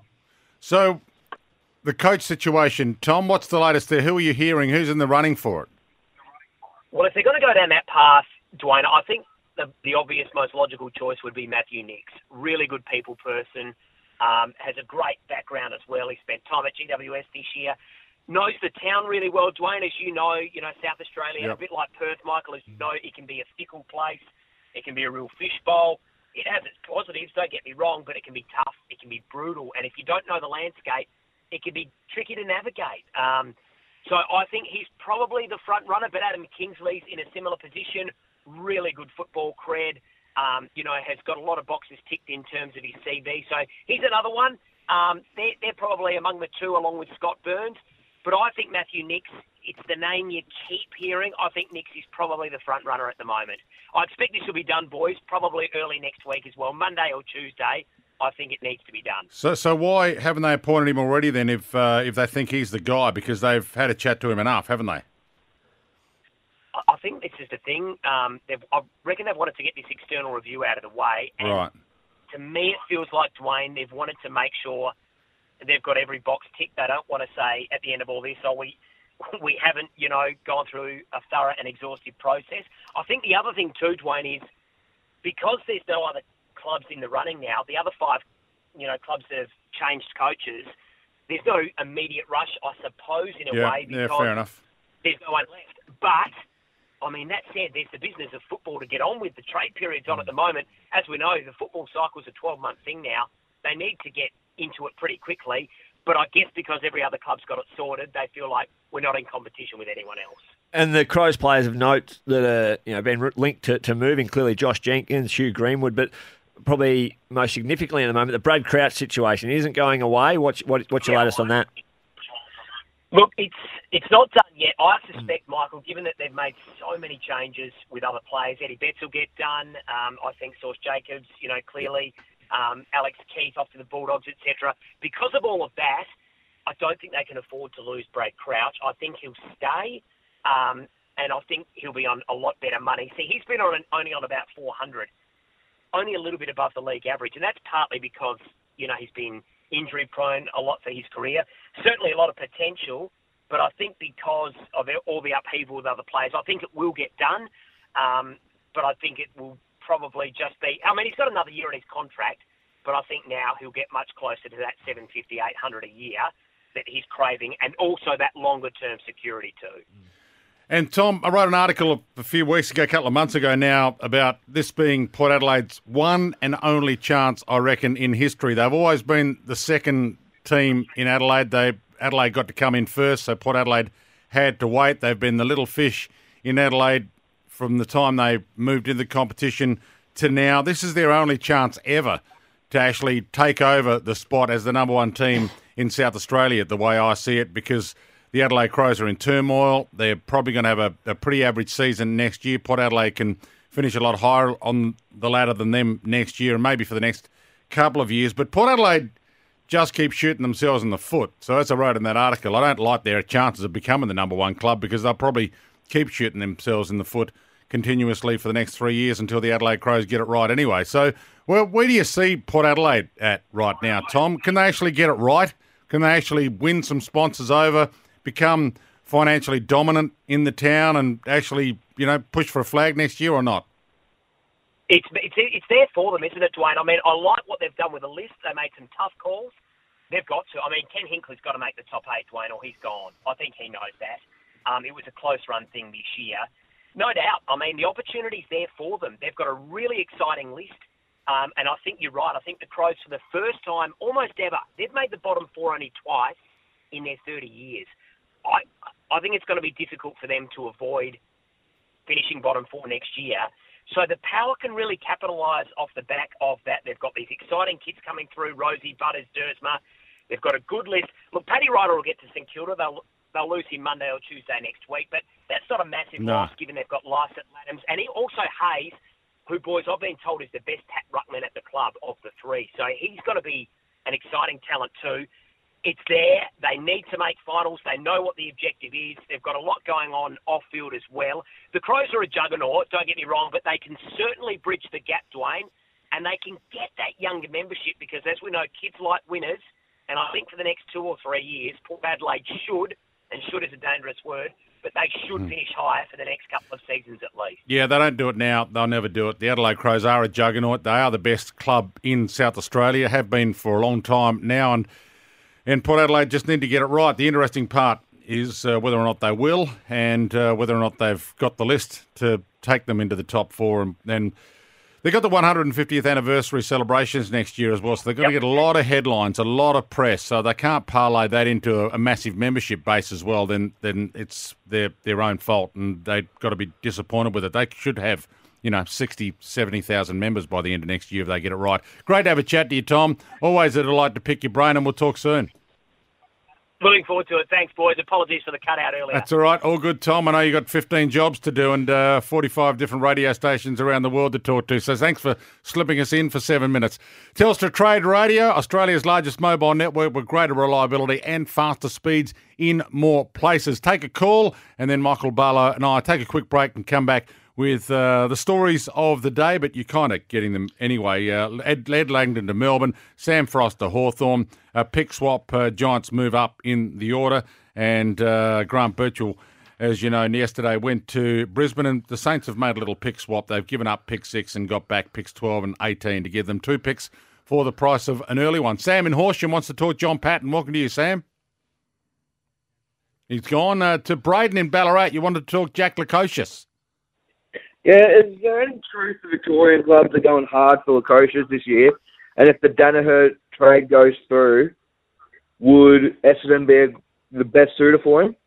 So the coach situation, Tom, what's the latest there? Who are you hearing? Who's in the running for it? Well, if they're going to go down that path, Dwayne, I think the, the obvious, most logical choice would be Matthew Nicks. Really good people person. Um, has a great background as well. He spent time at G W S this year. Knows the town really well. Dwayne, as you know, you know, South Australia, yep. A bit like Perth, Michael, as you know, it can be a fickle place. It can be a real fishbowl. It has its positives, don't get me wrong, but it can be tough. It can be brutal. And if you don't know the landscape, it can be tricky to navigate. Um, so I think he's probably the front runner, but Adam Kingsley's in a similar position. Really good football cred. Um, you know, has got a lot of boxes ticked in terms of his C V. So he's another one. Um, they're, they're probably among the two, along with Scott Burns. But I think Matthew Nicks, it's the name you keep hearing. I think Nicks is probably the front runner at the moment. I expect this will be done, boys, probably early next week as well, Monday or Tuesday. I think it needs to be done. So, so why haven't they appointed him already then? If uh, if they think he's the guy, because they've had a chat to him enough, haven't they? I think this is the thing. Um, I reckon they've wanted to get this external review out of the way. And right. To me, it feels like, Dwayne, they've wanted to make sure they've got every box ticked. They don't want to say at the end of all this, oh, we we haven't, you know, gone through a thorough and exhaustive process. I think the other thing too, Dwayne, is because there's no other clubs in the running now, the other five, you know, clubs that have changed coaches, there's no immediate rush, I suppose, in a yeah, way, because yeah, fair enough. There's no one left. But I mean, that said, there's the business of football to get on with. The trade period's on at the moment. As we know, the football cycle's a twelve-month thing now. They need to get into it pretty quickly. But I guess because every other club's got it sorted, they feel like we're not in competition with anyone else. And the Crows players of note that are you know been linked to, to moving, clearly Josh Jenkins, Hugh Greenwood, but probably most significantly at the moment, the Brad Crouch situation isn't going away. What's, what, what's your latest on that? Look, it's it's not done yet. I suspect, Michael, given that they've made so many changes with other players, Eddie Betts will get done. Um, I think Sauce Jacobs, you know, clearly, um, Alex Keith off to the Bulldogs, et cetera. Because of all of that, I don't think they can afford to lose Brad Crouch. I think he'll stay, um, and I think he'll be on a lot better money. See, he's been on an, only on about four hundred, only a little bit above the league average, and that's partly because, you know, he's been injury prone a lot for his career. Certainly a lot of potential, but I think because of all the upheaval with other players, I think it will get done. Um, but I think it will probably just be, I mean, he's got another year on his contract, but I think now he'll get much closer to that seven fifty, eight hundred a year that he's craving, and also that longer term security too. And Tom, I wrote an article a few weeks ago, a couple of months ago now, about this being Port Adelaide's one and only chance, I reckon, in history. They've always been the second team in Adelaide. They Adelaide got to come in first, so Port Adelaide had to wait. They've been the little fish in Adelaide from the time they moved into the competition to now. This is their only chance ever to actually take over the spot as the number one team in South Australia, the way I see it, because the Adelaide Crows are in turmoil. They're probably going to have a, a pretty average season next year. Port Adelaide can finish a lot higher on the ladder than them next year and maybe for the next couple of years. But Port Adelaide just keep shooting themselves in the foot. So as I wrote in that article, I don't like their chances of becoming the number one club because they'll probably keep shooting themselves in the foot continuously for the next three years until the Adelaide Crows get it right anyway. So well, where do you see Port Adelaide at right now, Tom? Can they actually get it right? Can they actually win some sponsors over, become financially dominant in the town and actually, you know, push for a flag next year or not? It's, it's it's there for them, isn't it, Dwayne? I mean, I like what they've done with the list. They made some tough calls. They've got to. I mean, Ken Hinckley's got to make the top eight, Dwayne, or he's gone. I think he knows that. Um, it was a close-run thing this year. No doubt. I mean, the opportunity's there for them. They've got a really exciting list. Um, and I think you're right. I think the Crows, for the first time, almost ever, they've made the bottom four only twice in their thirty years. I I think it's going to be difficult for them to avoid finishing bottom four next year. So the Power can really capitalise off the back of that. They've got these exciting kids coming through, Rosie, Butters, Dersma. They've got a good list. Look, Paddy Ryder will get to St Kilda. They'll they'll lose him Monday or Tuesday next week, but that's not a massive No. loss given they've got Lysett Adams. And he also Hayes, who, boys, I've been told is the best hat ruckman at the club of the three. So he's got to be an exciting talent too. It's there. They need to make finals. They know what the objective is. They've got a lot going on off-field as well. The Crows are a juggernaut, don't get me wrong, but they can certainly bridge the gap, Dwayne, and they can get that younger membership because, as we know, kids like winners, and I think for the next two or three years, Port Adelaide should, and should is a dangerous word, but they should finish higher for the next couple of seasons at least. Yeah, they don't do it now. They'll never do it. The Adelaide Crows are a juggernaut. They are the best club in South Australia, have been for a long time now, and And Port Adelaide just need to get it right. The interesting part is uh, whether or not they will and uh, whether or not they've got the list to take them into the top four. And then they've got the one hundred fiftieth anniversary celebrations next year as well, so they've got yep. to get a lot of headlines, a lot of press, so they can't parlay that into a, a massive membership base as well. Then then it's their, their own fault, and they've got to be disappointed with it. They should have, you know, sixty, seventy thousand members by the end of next year if they get it right. Great to have a chat to you, Tom. Always a delight to pick your brain, and we'll talk soon. Looking forward to it. Thanks, boys. Apologies for the cutout earlier. That's all right. All good, Tom. I know you got fifteen jobs to do and uh, forty-five different radio stations around the world to talk to, so thanks for slipping us in for seven minutes. Telstra Trade Radio, Australia's largest mobile network with greater reliability and faster speeds in more places. Take a call, and then Michael Barlow and I take a quick break and come back with uh, the stories of the day, but you're kind of getting them anyway. Uh, Ed, Ed Langdon to Melbourne, Sam Frost to Hawthorn, uh, pick swap, uh, Giants move up in the order, and uh, Grant Birchall, as you know, yesterday went to Brisbane, and the Saints have made a little pick swap. They've given up pick six and got back picks twelve and eighteen to give them two picks for the price of an early one. Sam in Horsham wants to talk John Patton. Welcome to you, Sam. He's gone uh, to Braden in Ballarat. You wanted to talk Jack Lukosius. Yeah, is there any truth the Victorian clubs are going hard for Lukosius this year? And if the Danaher trade goes through, would Essendon be the best suitor for him?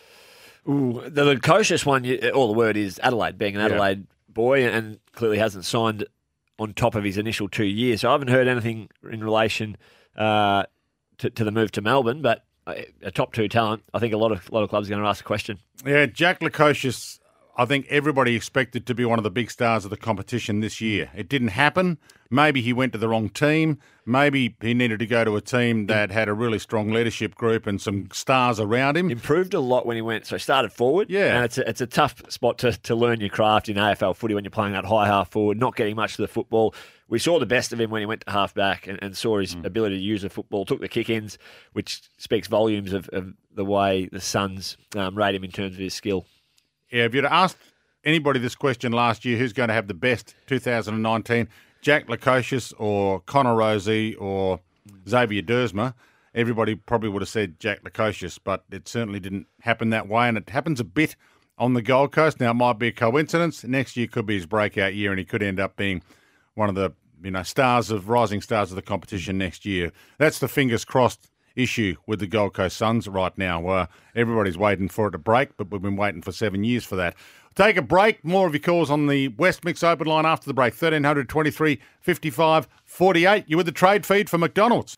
Ooh, the, the cautious one, you- all the word is Adelaide, being an Adelaide boy, and clearly hasn't signed on top of his initial two years. So I haven't heard anything in relation uh, to, to the move to Melbourne, but a top two talent, I think a lot of a lot of clubs are going to ask a question. Yeah, Jack Lukosius, I think everybody expected to be one of the big stars of the competition this year. It didn't happen. Maybe he went to the wrong team. Maybe he needed to go to a team that had a really strong leadership group and some stars around him. Improved a lot when he went. So he started forward. Yeah. And it's a, it's a tough spot to, to learn your craft in A F L footy when you're playing that high half forward, not getting much to the football. We saw the best of him when he went to half back and, and saw his mm. ability to use the football, took the kick-ins, which speaks volumes of, of the way the Suns um, rate him in terms of his skill. Yeah, if you'd asked anybody this question last year, who's going to have the best two thousand nineteen, Jack Lukosius or Connor Rozee or Xavier Dersma, everybody probably would have said Jack Lukosius, but it certainly didn't happen that way, and it happens a bit on the Gold Coast. Now, it might be a coincidence. Next year could be his breakout year, and he could end up being one of the you know stars of rising stars of the competition next year. That's the fingers crossed issue with the Gold Coast Suns right now. Uh, everybody's waiting for it to break, but we've been waiting for seven years for that. Take a break. More of your calls on the West Mix Open line after the break. thirteen hundred twenty-three fifty-five forty-eight. You're with the trade feed for McDonald's.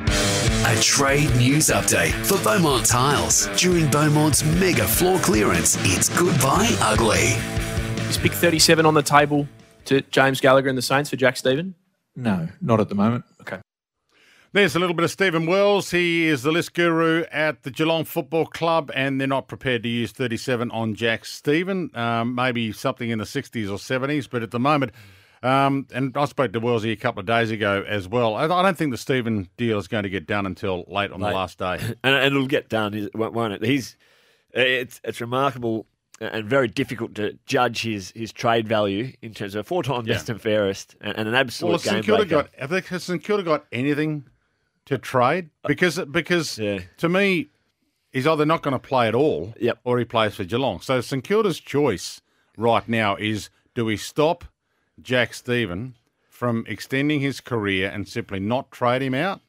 A trade news update for Beaumont Tiles. During Beaumont's mega floor clearance, it's goodbye ugly. Is pick thirty-seven on the table to James Gallagher and the Saints for Jack Stephen? No, not at the moment. Okay. There's a little bit of Stephen Wells. He is the list guru at the Geelong Football Club, and they're not prepared to use thirty-seven on Jack Stephen. Um, maybe something in the sixties or seventies, but at the moment, um, and I spoke to Wellsy a couple of days ago as well. I, I don't think the Stephen deal is going to get done until late on Late. the last day. And, and it'll get done, won't it? He's it's it's remarkable and very difficult to judge his, his trade value in terms of a four-time Yeah. best and fairest and, and an absolute Well, game St Kilda breaker. got, have they, has St Kilda got anything to trade? Because because to me, he's either not going to play at all or he plays for Geelong. So St Kilda's choice right now is, do we stop Jack Stephen from extending his career and simply not trade him out?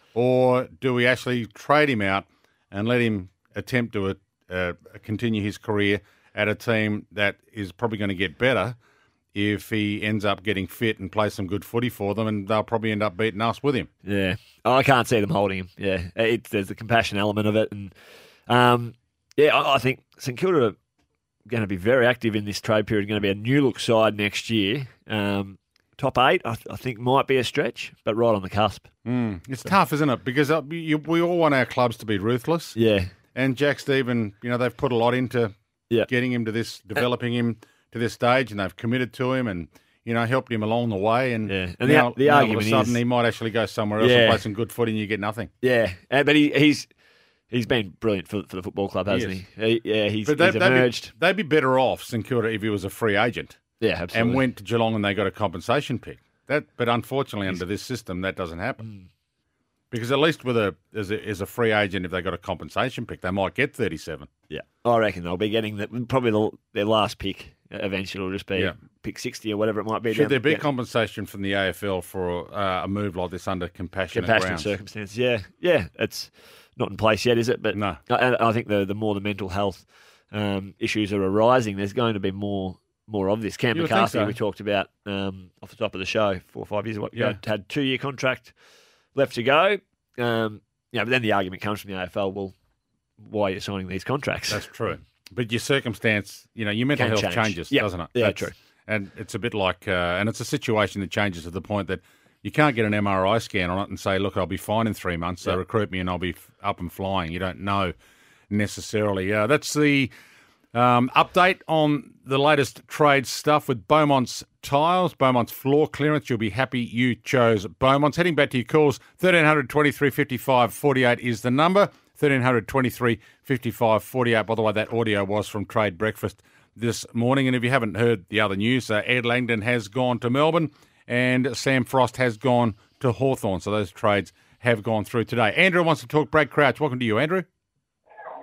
Or do we actually trade him out and let him attempt to uh, continue his career at a team that is probably going to get better if he ends up getting fit and plays some good footy for them, and they'll probably end up beating us with him. Yeah, oh, I can't see them holding him. Yeah, it, there's the compassion element of it, and um, yeah, I, I think St Kilda are going to be very active in this trade period. Going to be a new look side next year. Um, top eight, I, I think, might be a stretch, but right on the cusp. Mm, it's tough, isn't it? Because uh, you, we all want our clubs to be ruthless. Yeah, and Jack Stephen, you know, they've put a lot into yeah. getting him to this, developing him to this stage, and they've committed to him and, you know, helped him along the way. And, yeah. and now, the, the now argument all of a sudden is, he might actually go somewhere else Yeah. and play some good footy and you get nothing. Yeah, uh, but he, he's he's been brilliant for for the football club, hasn't he? he? Yeah, he's, But they, he's they'd, emerged. be, they'd be better off, St Kilda, if he was a free agent. Yeah, absolutely. And went to Geelong and they got a compensation pick. That, but unfortunately, under this system, that doesn't happen. Mm. Because at least with a as, a as a free agent, if they got a compensation pick, they might get thirty-seven. Yeah, I reckon they'll be getting the, probably the, their last pick. Eventually, it'll just be Yeah. pick sixty or whatever it might be. Should down- there be yeah. compensation from the A F L for uh, a move like this under compassionate, compassionate grounds? circumstances? Yeah, yeah, it's not in place yet, is it? But no, I, I think the the more the mental health um, issues are arising, there's going to be more more of this. Cam You would think McCarthy, so. we talked about um, off the top of the show four or five years ago, Yeah. had two year contract left to go. Um, yeah, but then the argument comes from the A F L. Well, why are you signing these contracts? That's true. But your circumstance, you know, your mental Can health change. changes, Yep. doesn't it? Yeah, That's- true. And it's a bit like, uh, and it's a situation that changes to the point that you can't get an M R I scan on it and say, look, I'll be fine in three months, so Yep. recruit me and I'll be f- up and flying. You don't know necessarily. Uh, that's the um, update on the latest trade stuff with Beaumont's Tiles, Beaumont's floor clearance. You'll be happy you chose Beaumont's. Heading back to your calls, thirteen hundred twenty-three fifty-five forty-eight is the number. thirteen hundred twenty-three fifty-five forty-eight. By the way, that audio was from Trade Breakfast this morning. And if you haven't heard the other news, uh, Ed Langdon has gone to Melbourne and Sam Frost has gone to Hawthorn. So those trades have gone through today. Andrew wants to talk Brad Crouch. Welcome to you, Andrew.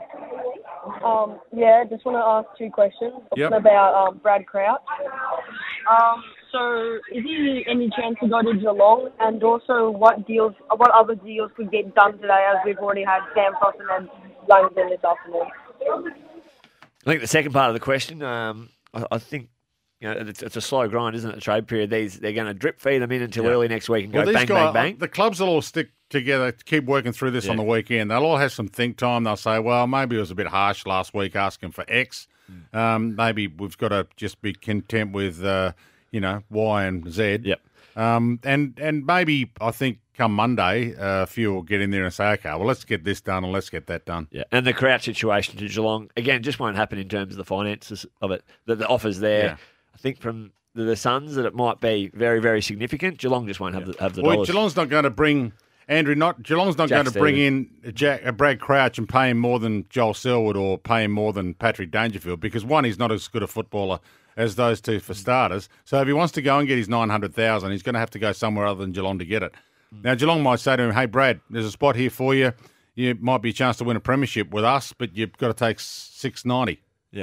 Um, yeah, just want to ask two questions. Yep. One about um, Brad Crouch. Um, so is there any chance to go to Geelong? And also, what deals, what other deals could get done today, as we've already had Sam Frost and Langdon this afternoon? I think the second part of the question, um, I, I think you know it's, it's a slow grind, isn't it? The trade period. These they're going to drip feed them in until Yeah. early next week and go Well, these bang, guys, bang, bang. The clubs will all stick together, keep working through this Yeah. on the weekend. They'll all have some think time. They'll say, well, maybe it was a bit harsh last week asking for X. Hmm. Um, maybe we've got to just be content with, uh, you know, Y and Z. Yep. Um, and, and maybe I think come Monday, uh, a few will get in there and say, okay, well, let's get this done and let's get that done. Yeah, and the Crouch situation to Geelong, again, just won't happen in terms of the finances of it. The, the offers there, Yeah. I think from the, the Suns that it might be very, very significant. Geelong just won't have the, have the Well, dollars. Geelong's not going to bring Andrew. Not Geelong's not Jack going to bring in Jack, uh, Brad Crouch and pay him more than Joel Selwood or pay him more than Patrick Dangerfield because one, he's not as good a footballer as those two for starters. So if he wants to go and get his nine hundred thousand, he's going to have to go somewhere other than Geelong to get it. Now Geelong might say to him, "Hey Brad, there's a spot here for you. You might be a chance to win a premiership with us, but you've got to take six ninety." Yeah,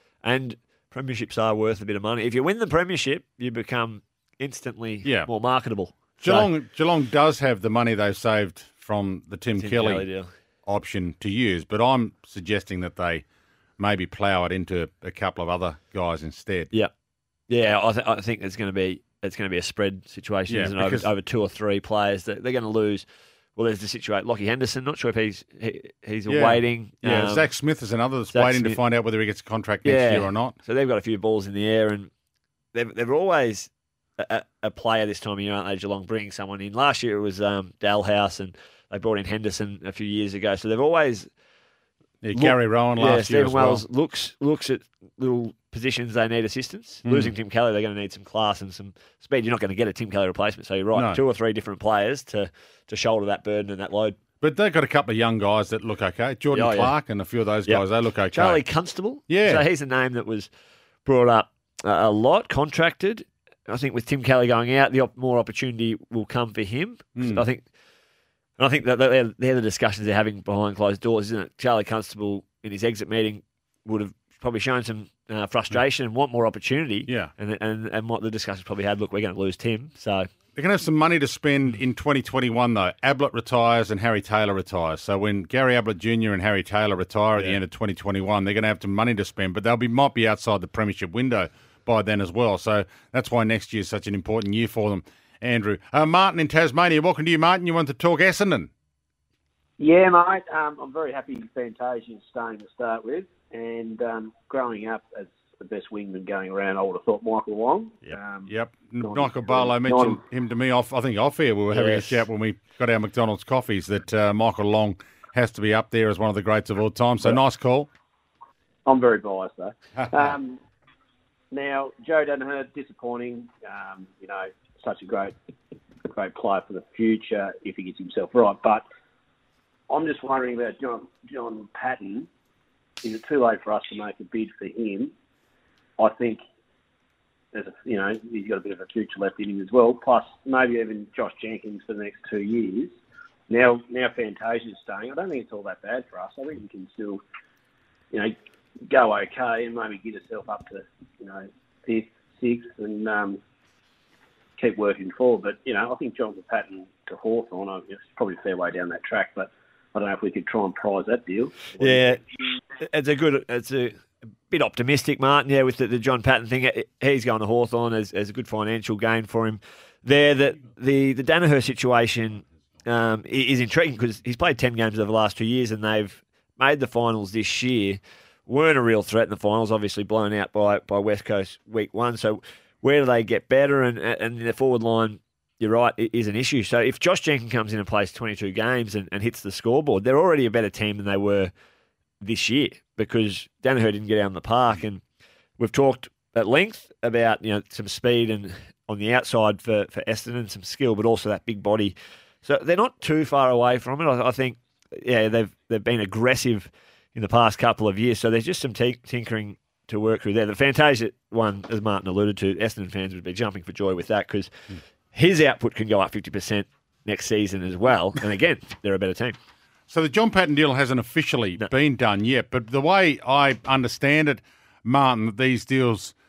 and premierships are worth a bit of money. If you win the premiership, you become instantly Yeah. more marketable. So- Geelong Geelong does have the money they've saved from the Tim, Tim Kelly, Kelly deal. option to use, but I'm suggesting that they maybe plough it into a couple of other guys instead. Yeah, yeah. I, th- I think it's going to be it's going to be a spread situation, Yeah, isn't it? because- Over, over two or three players that they're going to lose. Well, there's the situation. Lockie Henderson, not sure if he's he, he's Yeah. awaiting. Yeah, Um, Zach Smith is another that's Zach waiting to Smith- find out whether he gets a contract next Yeah. year or not. So they've got a few balls in the air, and they've they're always a, a a player this time of year, aren't they? Geelong bringing someone in. Last year it was um, Dalhouse, and they brought in Henderson a few years ago. So they've always Yeah, Gary Rowan yeah, last Stephen year as well. Wells looks looks at little positions they need assistance. Mm. Losing Tim Kelly, they're going to need some class and some speed. You're not going to get a Tim Kelly replacement, so you're right. No. Two or three different players to to shoulder that burden and that load. But they've got a couple of young guys that look okay. Jordan Oh, yeah. Clark and a few of those Yep. guys, they look okay. Charlie Constable, Yeah. So he's a name that was brought up uh, a lot, contracted. I think with Tim Kelly going out, the op- more opportunity will come for him. Mm. I think, and I think that they're, they're the discussions they're having behind closed doors, isn't it? Charlie Constable in his exit meeting would have probably shown some uh, frustration and want more opportunity. Yeah. and and and what the discussions probably had. Look, we're going to lose Tim, so They're going to have some money to spend in twenty twenty-one, though. Ablett retires and Harry Taylor retires. So when Gary Ablett Junior and Harry Taylor retire at the end of twenty twenty-one, they're going to have some money to spend, but they'll be might be outside the premiership window by then as well. So that's why next year is such an important year for them, Andrew. Uh, Martin in Tasmania. Welcome to you, Martin. You want to talk Essendon? Yeah, mate. Um, I'm very happy Fantasia is staying to start with. And um, growing up as the best wingman going around, I would have thought Michael Wong. Yep. Um, Yep. non- Michael Barlow mentioned non- him to me off, I think off air. We were having Yes. a chat when we got our McDonald's coffees that uh, Michael Long has to be up there as one of the greats of all time. So Yeah. nice call. I'm very biased, though. um, now, Joe Danaher, disappointing. Um, you know, such a great, great player for the future if he gets himself right. But I'm just wondering about John John Patton. Is it too late for us to make a bid for him? I think there's a, you know, he's got a bit of a future left in him as well. Plus, maybe even Josh Jenkins for the next two years. Now, now Fantasia's staying. I don't think it's all that bad for us. I think we can still, you know, go okay and maybe get ourselves up to, you know, fifth, sixth, and um, keep working forward. But you know, I think Jonathan Patton to Hawthorn, I- it's probably a fair way down that track. But I don't know if we could try and prize that deal. yeah, it's a good, it's a bit optimistic, Martin. Yeah, with the, the John Patton thing, he's going to Hawthorn as, as a good financial gain for him. There, that the the Danaher situation um, i- is intriguing because he's played ten games over the last two years and they've made the finals this year. Weren't a real threat in the finals, obviously blown out by by West Coast week one. So where do they get better? And and the forward line, you're right, it is an issue. So if Josh Jenkins comes in and plays twenty-two games and, and hits the scoreboard, they're already a better team than they were this year because Danaher didn't get out in the park. And we've talked at length about, you know, some speed and on the outside for, for Essendon, some skill, but also that big body. So they're not too far away from it. I, I think, yeah, they've they've been aggressive in the past couple of years. So there's just some t- tinkering to work through there. The Fantasia one, as Martin alluded to, Essendon fans would be jumping for joy with that because his output can go up fifty percent next season as well. And again, they're a better team. So the John Patton deal hasn't officially been done yet, but the way I understand it, Martin, that these deals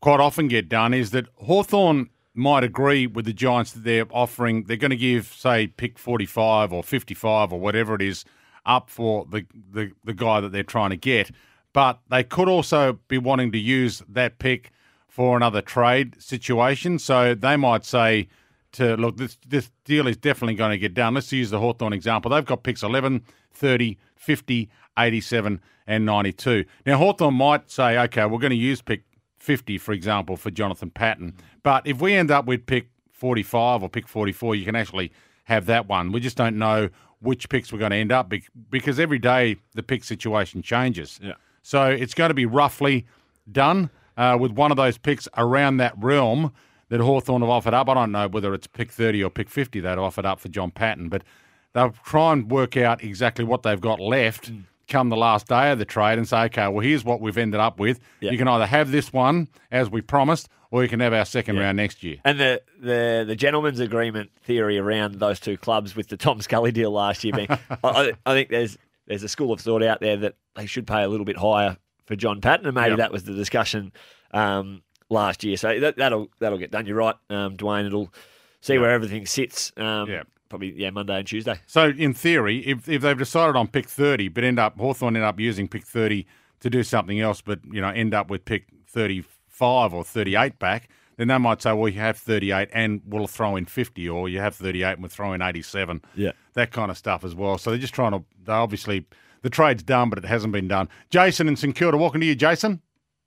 quite often get done is that Hawthorn might agree with the Giants that they're offering, they're going to give, say, pick forty-five or fifty-five or whatever it is up for the, the, the guy that they're trying to get. But they could also be wanting to use that pick for another trade situation. So they might say to, look, this, this deal is definitely going to get done. Let's use the Hawthorn example. They've got picks eleven, thirty, fifty, eighty-seven and ninety-two. Now, Hawthorn might say, okay, we're going to use pick fifty, for example, for Jonathan Patton. But if we end up with pick forty-five or pick forty-four, you can actually have that one. We just don't know which picks we're going to end up because every day the pick situation changes. Yeah. So it's going to be roughly done uh, with one of those picks around that realm that Hawthorn have offered up. I don't know whether it's pick thirty or pick fifty they've offered up for John Patton, but they'll try and work out exactly what they've got left mm. come the last day of the trade and say, okay, well, here's what we've ended up with. Yeah. You can either have this one, as we promised, or you can have our second Yeah. round next year. And the, the, the gentleman's agreement theory around those two clubs with the Tom Scully deal last year being, I, I think there's there's a school of thought out there that they should pay a little bit higher for John Patton, and maybe Yep. that was the discussion um, last year. So that, that'll that'll get done. You're right, um, Dwayne. It'll see where everything sits. Um, Yeah. Probably yeah Monday and Tuesday. So in theory, if if they've decided on pick thirty, but end up Hawthorn end up using pick thirty to do something else, but you know end up with pick thirty-five or thirty-eight back, then they might say, well, you have thirty-eight and we'll throw in fifty, or you have thirty-eight and we'll throw in eighty-seven. Yeah. That kind of stuff as well. So they're just trying to, they obviously, the trade's done, but it hasn't been done. Jason in St Kilda, welcome to you, Jason.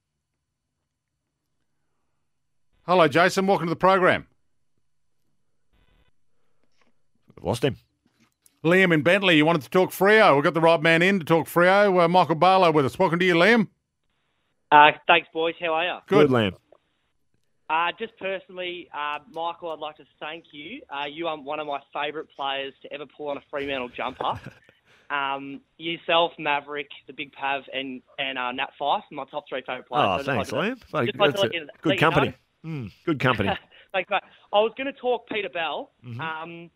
Hello, Jason. Welcome to the program. Lost him. Liam in Bentley, you wanted to talk Freo. We've got the right man in to talk Freo. Uh, Michael Barlow with us. Welcome to you, Liam. Uh, thanks, boys. How are you? Good, Liam. Uh, just personally, uh, Michael, I'd like to thank you. Uh, you are one of my favourite players to ever pull on a Fremantle jumper. um, yourself, Maverick, the Big Pav, and and uh, Nat Fyfe, my top three favourite players. Oh, So I thanks, just like Liam. to- Like, just like to that's let a you- let good you company. know. Mm, good company. Thanks, mate. I was going to talk Peter Bell. Mhm. Um,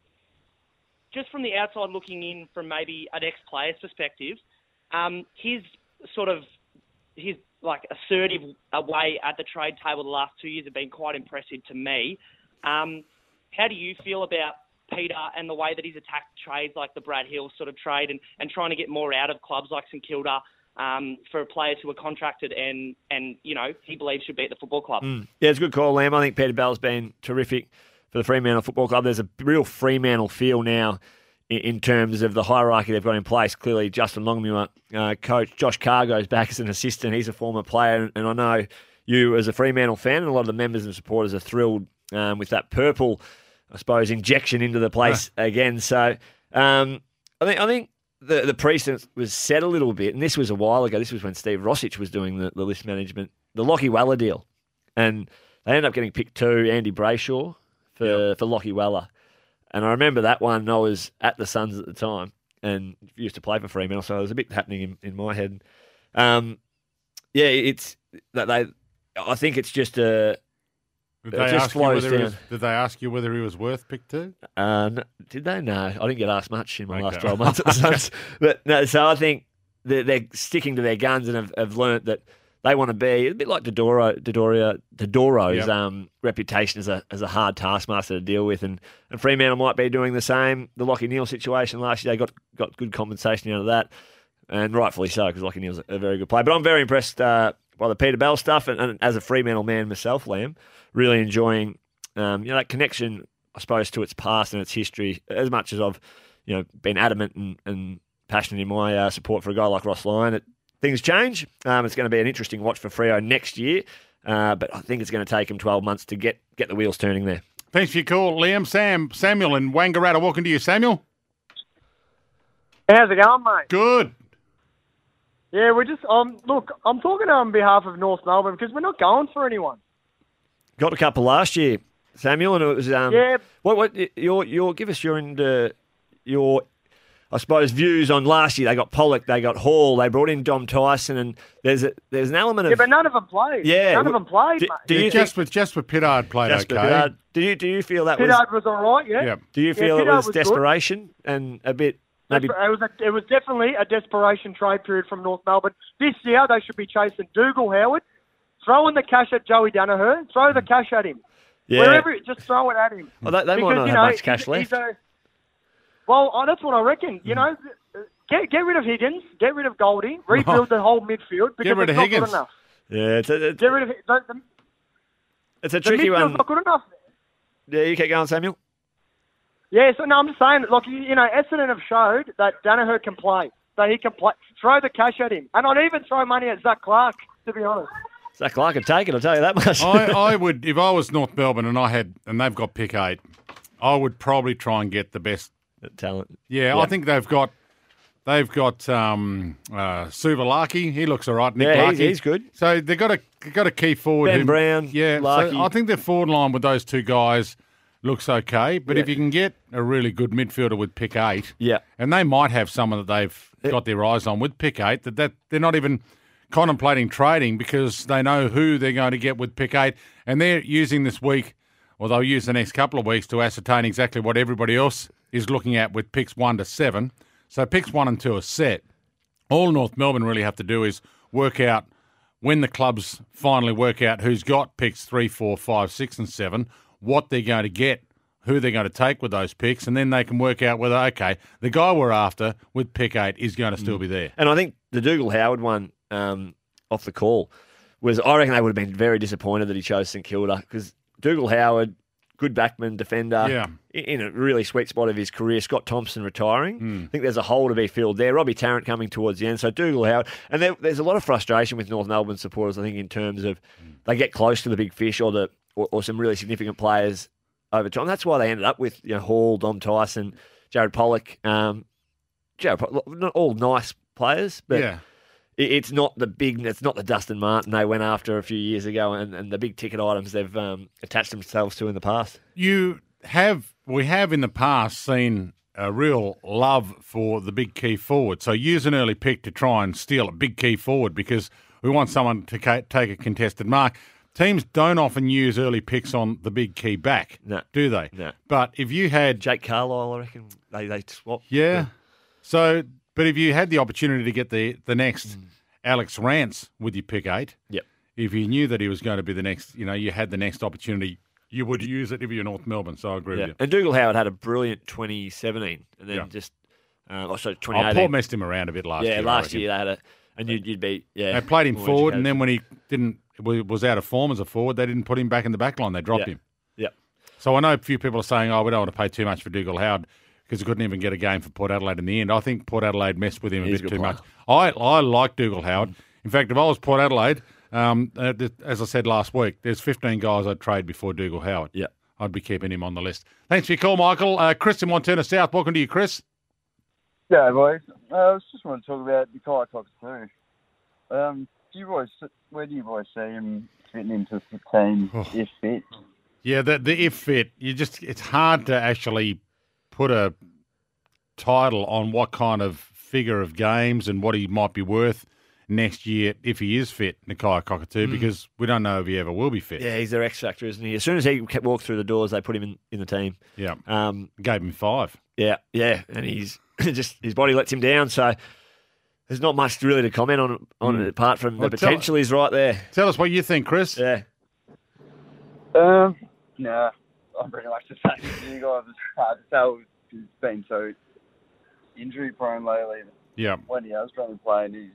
just from the outside looking in from maybe an ex-player's perspective, um, his sort of his like assertive way at the trade table the last two years have been quite impressive to me. Um, how do you feel about Peter and the way that he's attacked trades like the Brad Hill sort of trade and, and trying to get more out of clubs like St Kilda um, for players who are contracted and, and, you know, he believes should be at the football club? Mm. Yeah, it's a good call, Liam. I think Peter Bell's been terrific for the Fremantle Football Club. There's a real Fremantle feel now in, in terms of the hierarchy they've got in place. Clearly, Justin Longmuir, uh, coach, Josh Cargo's back as an assistant. He's a former player, and I know you as a Fremantle fan and a lot of the members and supporters are thrilled um, with that purple, I suppose, injection into the place again. So um, I think I think the, the precedent was set a little bit, and this was a while ago. This was when Steve Rossich was doing the, the list management, the Lockie Weller deal. And they ended up getting picked two, Andy Brayshaw for, yep. for Lockie Weller. And I remember that one. I was at the Suns at the time and used to play for Fremantle, so there was a bit happening in, in my head. Um, yeah, it's that they. I think it's just a. Did it they, just ask you flows whether he down. was, did they ask you whether he was worth pick two? Uh, no, did they? No, I didn't get asked much in my Okay. last twelve months at the Suns. But no, so I think they're, they're sticking to their guns and have, have learnt that they want to be a bit like Dodoro, Dodoria, Dodoro's Yep. um, reputation as a as a hard taskmaster to deal with, and, and Fremantle might be doing the same. The Lockie Neal situation last year, they got got good compensation out of that, and rightfully so because Lockie Neal's a very good player. But I'm very impressed uh, by the Peter Bell stuff, and, and as a Fremantle man myself, Liam, really enjoying um, you know that connection, I suppose, to its past and its history. As much as I've you know been adamant and, and passionate in my uh, support for a guy like Ross Lyon, it, things change. Um, it's going to be an interesting watch for Freo next year, uh, but I think it's going to take him twelve months to get, get the wheels turning there. Thanks for your call, Liam. Sam, Samuel in Wangaratta. Welcome to you, Samuel. How's it going, mate? Good. Yeah, we're just um. Look, I'm talking on behalf of North Melbourne because we're not going for anyone. Got a couple last year, Samuel, and it was um. Yeah. What what your your give us your uh, your I suppose views on last year. They got Pollock, they got Hall, they brought in Dom Tyson, and there's a, there's an element of Yeah, but none of them played. Yeah, none of them played, do, mate. do you Yeah, think, Jasper, Jasper Pittard played Jasper okay. Pittard, do you do you feel that was Pittard was all right, yeah. Yep. do you Yeah, feel it Pittard was, was good. desperation and a bit maybe It was a, it was definitely a desperation trade period from North Melbourne. This year they should be chasing Dougal Howard throwing the cash at Joey Danaher, throw the cash at him. Yeah. Wherever, just throw it at him. Well, they, they might Because, not you have know, much cash he's- left. he's a- well, oh, that's what I reckon. You know, get get rid of Higgins, get rid of Goldie, rebuild the whole midfield because rid it's of not Higgins. good enough. Yeah, it's a, it's, Get rid of the, the, it's a the tricky midfield's one. not good enough. Yeah, you keep going, Samuel. Yeah, so no, I'm just saying, like, you, you know, Essendon have showed that Danaher can play. So he can play. Throw the cash at him. And I'd even throw money at Zach Clark, to be honest. Zach Clark could take it, I'll tell you that much. I, I would, if I was North Melbourne and I had, and they've got pick eight, I would probably try and get the best talent. Yeah, Yeah. I think they've got, they've got um, uh, Suvalaki. He looks all right. Nick Yeah, he's- Larkey. he's good. So they've got a got a key forward. Ben who- Brown, Yeah, Larkey. so I think their forward line with those two guys looks okay. But Yeah. if you can get a really good midfielder with pick eight, Yeah. and they might have someone that they've got their eyes on with pick eight, that, that they're not even contemplating trading because they know who they're going to get with pick eight, and they're using this week, or they'll use the next couple of weeks to ascertain exactly what everybody else is looking at with picks one to seven. So picks one and two are set. All North Melbourne really have to do is work out when the clubs finally work out who's got picks three, four, five, six, and seven, what they're going to get, who they're going to take with those picks, and then they can work out whether, okay, the guy we're after with pick eight is going to still be there. And I think the Dougal Howard one um, off the call was, I reckon they would have been very disappointed that he chose St Kilda because Dougal Howard, good backman, defender, Yeah. i- in a really sweet spot of his career. Scott Thompson retiring. Hmm. I think there's a hole to be filled there. Robbie Tarrant coming towards the end. So Dougal Howard. And there, there's a lot of frustration with North Melbourne supporters, I think, in terms of they get close to the big fish or the or, or some really significant players over time. That's why they ended up with you know Hall, Dom Tyson, Jared Pollock. Um, Jared, Pollock, not all nice players, but Yeah. it- it's not the big, it's not the Dustin Martin they went after a few years ago, and, and the big ticket items they've um, attached themselves to in the past. You have, we have in the past seen a real love for the big key forward. So use an early pick to try and steal a big key forward because we want someone to ca- take a contested mark. Teams don't often use early picks on the big key back, No. do they? No. But if you had Jake Carlisle, I reckon they they swap. Yeah. So, but if you had the opportunity to get the, the next Alex Rance with your pick eight, Yep. if you knew that he was going to be the next, you know, you had the next opportunity, you would use it if you're North Melbourne. So I agree Yeah. with you. And Dougal Howard had a brilliant twenty seventeen, and then Yeah. just uh, oh, sorry, twenty Oh, eighteen. Paul messed him around a bit last yeah, year. I last reckon. year they had a, and you'd, you'd be yeah. They played him more forward, and educated. then when he didn't was out of form as a forward, they didn't put him back in the back line. They dropped Yeah. him. Yep. So I know a few people are saying, "Oh, we don't want to pay too much for Dougal Howard because he couldn't even get a game for Port Adelaide in the end." I think Port Adelaide messed with him a He's a bit good too player. much. I I like Dougal Howard. In fact, if I was Port Adelaide, um, uh, th- as I said last week, there's fifteen guys I'd trade before Dougal Howard. Yeah. I'd be keeping him on the list. Thanks for your call, Michael. Uh, Chris in Montana South. Welcome to you, Chris. Yeah, boys. Uh, I was just want to talk about Nikolai Cockatoo. Um, do you boys, where do you boys see him fitting into the team if fit? Yeah, the the if fit, you just it's hard to actually put a title on what kind of figure of games and what he might be worth next year if he is fit, Nikolai Cockatoo, Mm. because we don't know if he ever will be fit. Yeah, he's their X factor, isn't he? As soon as he kept walk through the doors, they put him in, in the team. Yeah, um, gave him five. Yeah, yeah, and he's just his body lets him down. So there's not much really to comment on on Mm. it apart from Well, the tell- potential is right there. Tell us what you think, Chris. Yeah. Um, no, I'm pretty much the same as you guys. It's hard to tell. He's been so injury prone lately. Yeah. When he has been playing, he's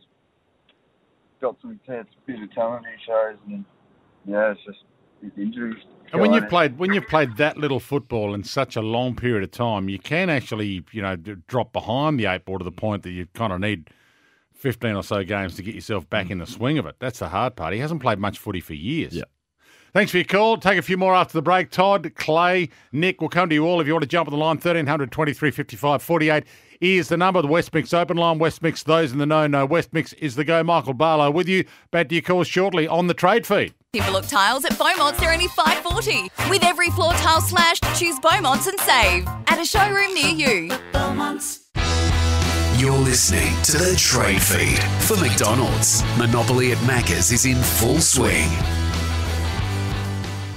got some it's a bit of talent he shows, and yeah, it's just his injuries. And when killing you've it. played when you've played that little football in such a long period of time, you can actually you know d- drop behind the eight ball to the point that you kind of need fifteen or so games to get yourself back in the swing of it. That's the hard part. He hasn't played much footy for years. Yeah. Thanks for your call. Take a few more after the break. Todd, Clay, Nick, we'll come to you all if you want to jump on the line. thirteen hundred twenty-three fifty-five forty-eight is the number. The West Mix open line. West Mix, those in the know, know. West Mix is the go. Michael Barlow with you. Back to your calls shortly on the trade feed. Timberlook tiles at Beaumont's are only five dollars forty. With every floor tile slashed, choose Beaumont's and save. At a showroom near you. Beaumont's. You're listening to the Trade Feed for McDonald's. Monopoly at Macca's is in full swing.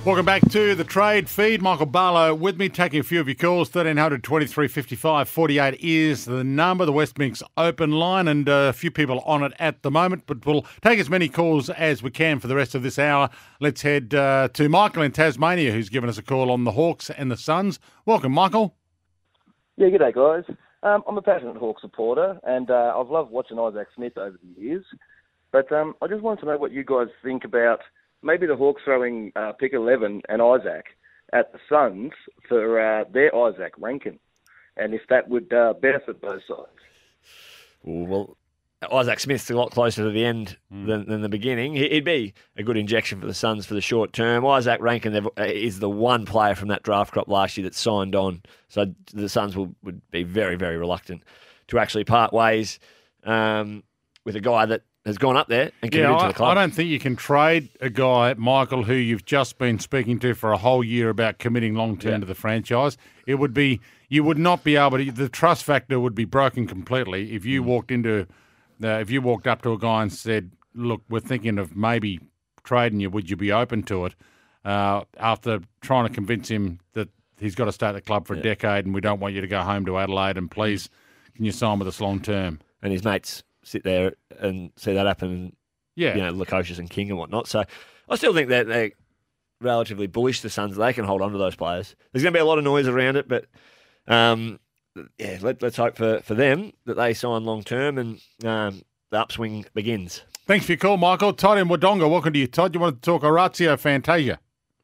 Welcome back to the trade feed. Michael Barlow with me, taking a few of your calls. thirteen hundred twenty-three fifty-five forty-eight is the number, the Westminx open line, and uh, a few people on it at the moment, but we'll take as many calls as we can for the rest of this hour. Let's head uh, to Michael in Tasmania, who's given us a call on the Hawks and the Suns. Welcome, Michael. Yeah, good day, guys. Um, I'm a passionate Hawks supporter, and uh, I've loved watching Isaac Smith over the years. But um, I just wanted to know what you guys think about maybe the Hawks throwing uh, pick eleven and Isaac at the Suns for uh, their Isaac Rankin, and if that would uh, benefit both sides. Ooh, well, Isaac Smith's a lot closer to the end mm. than, than the beginning. He'd be a good injection for the Suns for the short term. Isaac Rankin is the one player from that draft crop last year that signed on, so the Suns will, would be very, very reluctant to actually part ways um, with a guy that has gone up there and committed yeah, to the club. I don't think you can trade a guy, Michael, who you've just been speaking to for a whole year about committing long-term yeah. to the franchise. It would be, you would not be able to, the trust factor would be broken completely if you mm. walked into, uh, if you walked up to a guy and said, look, we're thinking of maybe trading you, would you be open to it? Uh, after trying to convince him that he's got to stay at the club for yeah. a decade and we don't want you to go home to Adelaide and please, can you sign with us long-term? And his mates sit there and see that happen, yeah. you know, Lukosius and King and whatnot. So I still think that they're relatively bullish, the Suns. They can hold on to those players. There's going to be a lot of noise around it, but um, yeah, let, let's hope for, for them that they sign long-term and um, the upswing begins. Thanks for your call, Michael. Todd in Wodonga, welcome to you, Todd. You want to talk Orazio Fantasia?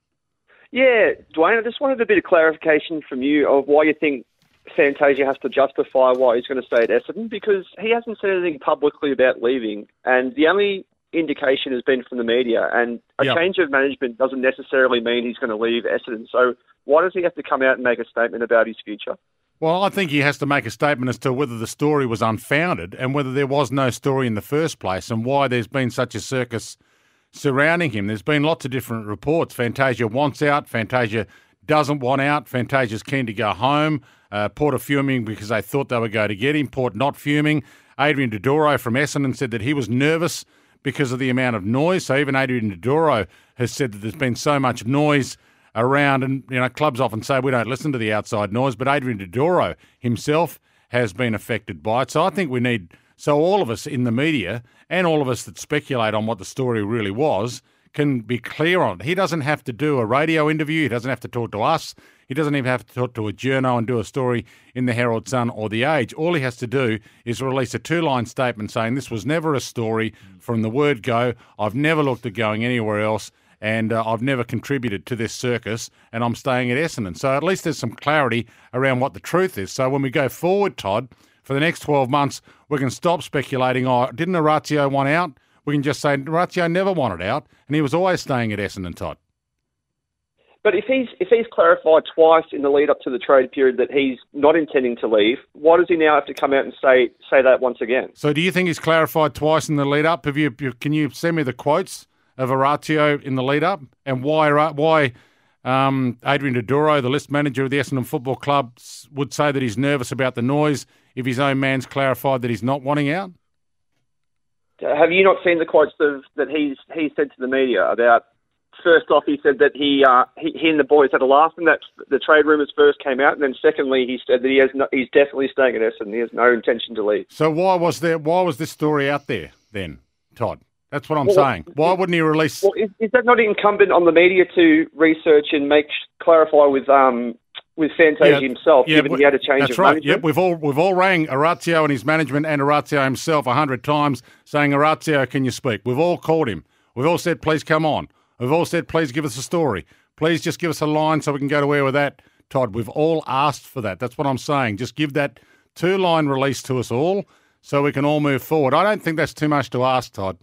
Yeah, Dwayne, I just wanted a bit of clarification from you of why you think Fantasia has to justify why he's going to stay at Essendon, because he hasn't said anything publicly about leaving, and the only indication has been from the media, and a yep. change of management doesn't necessarily mean he's going to leave Essendon. So why does he have to come out and make a statement about his future? Well, I think he has to make a statement as to whether the story was unfounded and whether there was no story in the first place and why there's been such a circus surrounding him. There's been lots of different reports. Fantasia wants out. Fantasia doesn't want out. Fantasia's keen to go home. Uh, Port are fuming because they thought they would go to get him. Port not fuming. Adrian Dodoro from Essendon said that he was nervous because of the amount of noise. So even Adrian Dodoro has said that there's been so much noise around, and you know, clubs often say we don't listen to the outside noise, but Adrian Dodoro himself has been affected by it. So I think we need, so all of us in the media and all of us that speculate on what the story really was can be clear on it. He doesn't have to do a radio interview. He doesn't have to talk to us. He doesn't even have to talk to a journo and do a story in the Herald Sun or The Age. All he has to do is release a two-line statement saying this was never a story from the word go. I've never looked at going anywhere else, and uh, I've never contributed to this circus, and I'm staying at Essendon. So at least there's some clarity around what the truth is. So when we go forward, Todd, for the next twelve months, we can stop speculating, oh, didn't Orazio want out? We can just say Orazio never wanted out, and he was always staying at Essendon, Todd. But if he's if he's clarified twice in the lead up to the trade period that he's not intending to leave, why does he now have to come out and say say that once again? So do you think he's clarified twice in the lead up? Have you can you send me the quotes of Orazio in the lead up and why why um, Adrian Dodoro, the list manager of the Essendon Football Club, would say that he's nervous about the noise if his own man's clarified that he's not wanting out? Have you not seen the quotes of, that he's he said to the media about? First off, he said that he, uh, he he and the boys had a laugh when that the trade rumours first came out, and then secondly, he said that he has no, he's definitely staying at Essendon. He has no intention to leave. So why was there? Why was this story out there then, Todd? That's what I'm well, saying. Why wouldn't he release? Well, is, is that not incumbent on the media to research and make clarify with um with Fantasia yeah, himself, yeah, given he had a change that's of right. management? Yep, we've all we've all rang Orazio and his management and Orazio himself a hundred times, saying, Orazio, can you speak? We've all called him. We've all said, please come on. We've all said, please give us a story. Please just give us a line so we can go to air with that, Todd. We've all asked for that. That's what I'm saying. Just give that two-line release to us all so we can all move forward. I don't think that's too much to ask, Todd.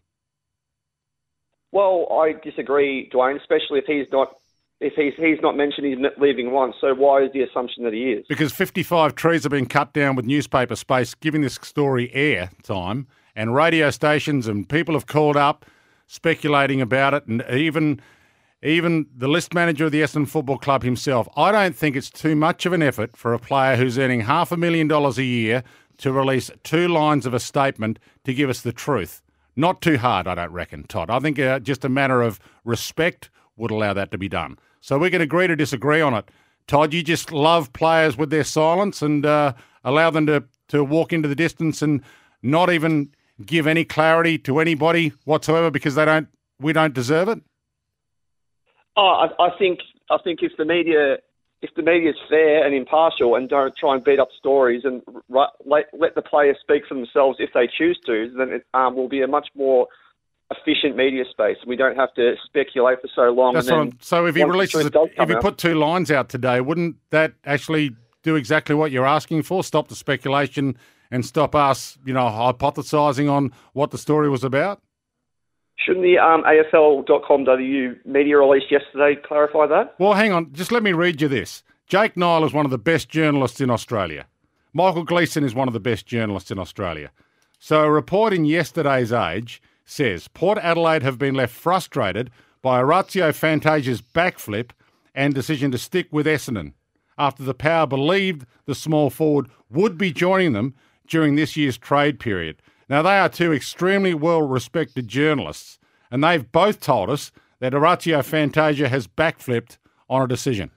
Well, I disagree, Dwayne, especially if he's not if he's he's not mentioned he's leaving once. So why is the assumption that he is? Because fifty-five trees have been cut down with newspaper space, giving this story air time, and radio stations and people have called up speculating about it, and even even the list manager of the Essendon Football Club himself. I don't think it's too much of an effort for a player who's earning half a million dollars a year to release two lines of a statement to give us the truth. Not too hard, I don't reckon, Todd. I think uh, just a matter of respect, would allow that to be done. So we can agree to disagree on it. Todd, you just love players with their silence and uh, allow them to, to walk into the distance and not even give any clarity to anybody whatsoever because they don't. We don't deserve it. Oh, I, I think I think if the media if the media is fair and impartial and don't try and beat up stories and r- let let the players speak for themselves if they choose to, then it um, will be a much more efficient media space. We don't have to speculate for so long. That's and what then I'm, so if he once the releases, truth a, does if come he out- put two lines out today, wouldn't that actually do exactly what you're asking for? Stop the speculation and stop us, you know, hypothesising on what the story was about? Shouldn't the um, A F L dot com dot A U media release yesterday clarify that? Well, hang on. Just let me read you this. Jake Nile is one of the best journalists in Australia. Michael Gleeson is one of the best journalists in Australia. So a report in yesterday's Age says Port Adelaide have been left frustrated by Orazio Fantasia's backflip and decision to stick with Essendon after the Power believed the small forward would be joining them during this year's trade period. Now, they are two extremely well-respected journalists, and they've both told us that Orazio Fantasia has backflipped on a decision.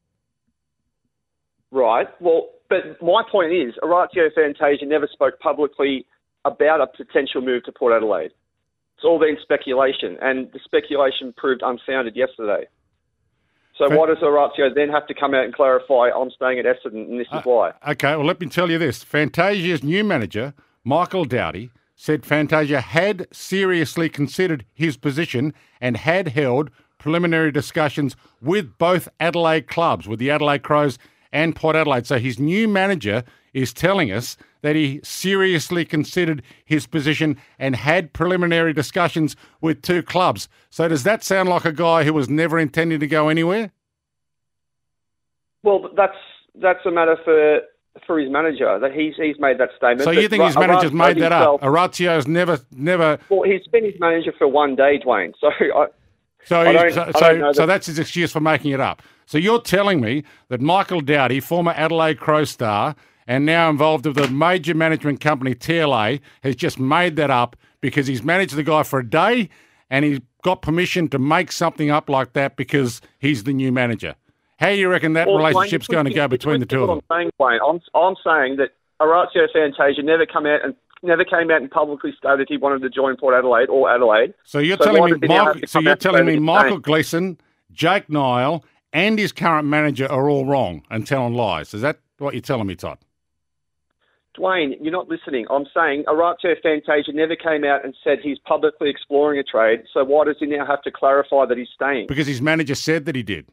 Right. Well, but my point is, Orazio Fantasia never spoke publicly about a potential move to Port Adelaide. It's all been speculation, and the speculation proved unfounded yesterday. So Fan- why does Orazio then have to come out and clarify, I'm staying at Essendon, and this is why? Okay, well, let me tell you this. Fantasia's new manager, Michael Dowdy, said Fantasia had seriously considered his position and had held preliminary discussions with both Adelaide clubs, with the Adelaide Crows and Port Adelaide. So his new manager is telling us that he seriously considered his position and had preliminary discussions with two clubs. So does that sound like a guy who was never intending to go anywhere? Well, that's that's a matter for for his manager. That he's he's made that statement. So you But think his Ra- manager's Orazio made that up? himself- Orazio's never, never... Well, he's been his manager for one day, Dwayne. So I, So, I he- don't- so, I so, don't know so that- that's his excuse for making it up. So you're telling me that Michael Dowdy, former Adelaide Crow star and now involved with the major management company T L A, has just made that up because he's managed the guy for a day and he's got permission to make something up like that because he's the new manager. How do you reckon that Well, relationship's Dwayne, going to you're go twisting- between the two you're of them? twisting what I'm saying, Dwayne. I'm, I'm saying that Orazio Fantasia never come out and never came out and publicly stated he wanted to join Port Adelaide or Adelaide. So you're why telling does me, he now Michael, have to so come you're out and say telling that me he's Michael staying? Gleeson, Jake Nile, and his current manager are all wrong and telling lies. Is that what you're telling me, Todd? Dwayne, you're not listening. I'm saying Orazio Fantasia never came out and said he's publicly exploring a trade. So why does he now have to clarify that he's staying? Because his manager said that he did.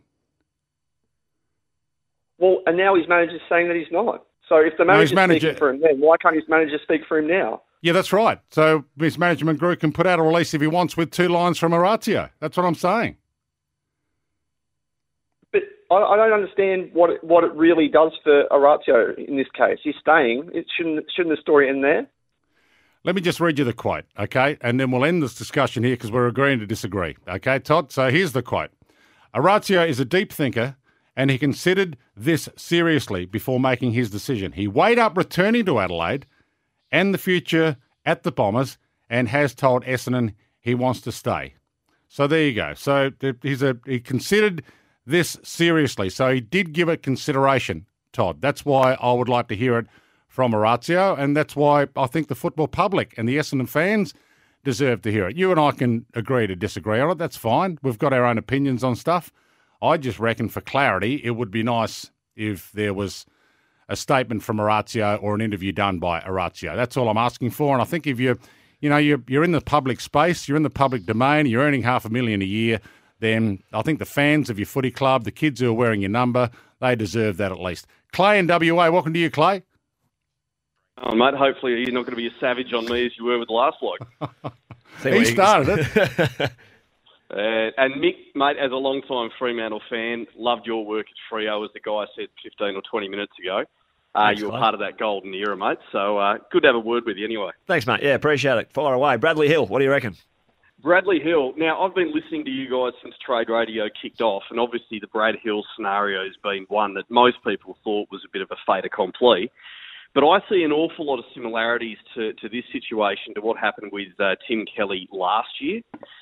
Well, and now his manager's saying that he's not. So if the No, his manager's manager- speaking for him then, why can't his manager speak for him now? Yeah, that's right. So his management group can put out a release if he wants with two lines from Orazio. That's what I'm saying. But I, I don't understand what it, what it really does for Orazio in this case. He's staying. It shouldn't shouldn't the story end there? Let me just read you the quote, okay? And then we'll end this discussion here because we're agreeing to disagree. Okay, Todd? So here's the quote. Orazio is a deep thinker and he considered this seriously before making his decision. He weighed up returning to Adelaide and the future at the Bombers and has told Essendon he wants to stay. So there you go. So th- he's a, he considered this seriously. So he did give it consideration, Todd. That's why I would like to hear it from Orazio, and that's why I think the football public and the Essendon fans deserve to hear it. You and I can agree to disagree on it. That's fine. We've got our own opinions on stuff. I just reckon for clarity, it would be nice if there was a statement from Orazio or an interview done by Orazio. That's all I'm asking for. And I think if you're, you know, you're, you're in the public space, you're in the public domain, you're earning half a million a year, then I think the fans of your footy club, the kids who are wearing your number, they deserve that at least. Clay in W A, welcome to you, Clay. Oh, mate, hopefully you're not going to be as savage on me as you were with the last bloke. He started it. Uh, and Mick, mate, as a long-time Fremantle fan, loved your work at Freo, as the guy said fifteen or twenty minutes ago. Uh, Thanks, you were Clay. part of that golden era, mate. So uh, good to have a word with you anyway. Thanks, mate. Yeah, appreciate it. Fire away. Bradley Hill, what do you reckon? Bradley Hill. Now, I've been listening to you guys since Trade Radio kicked off, and obviously the Brad Hill scenario has been one that most people thought was a bit of a fait accompli. But I see an awful lot of similarities to, to this situation to what happened with uh, Tim Kelly last year.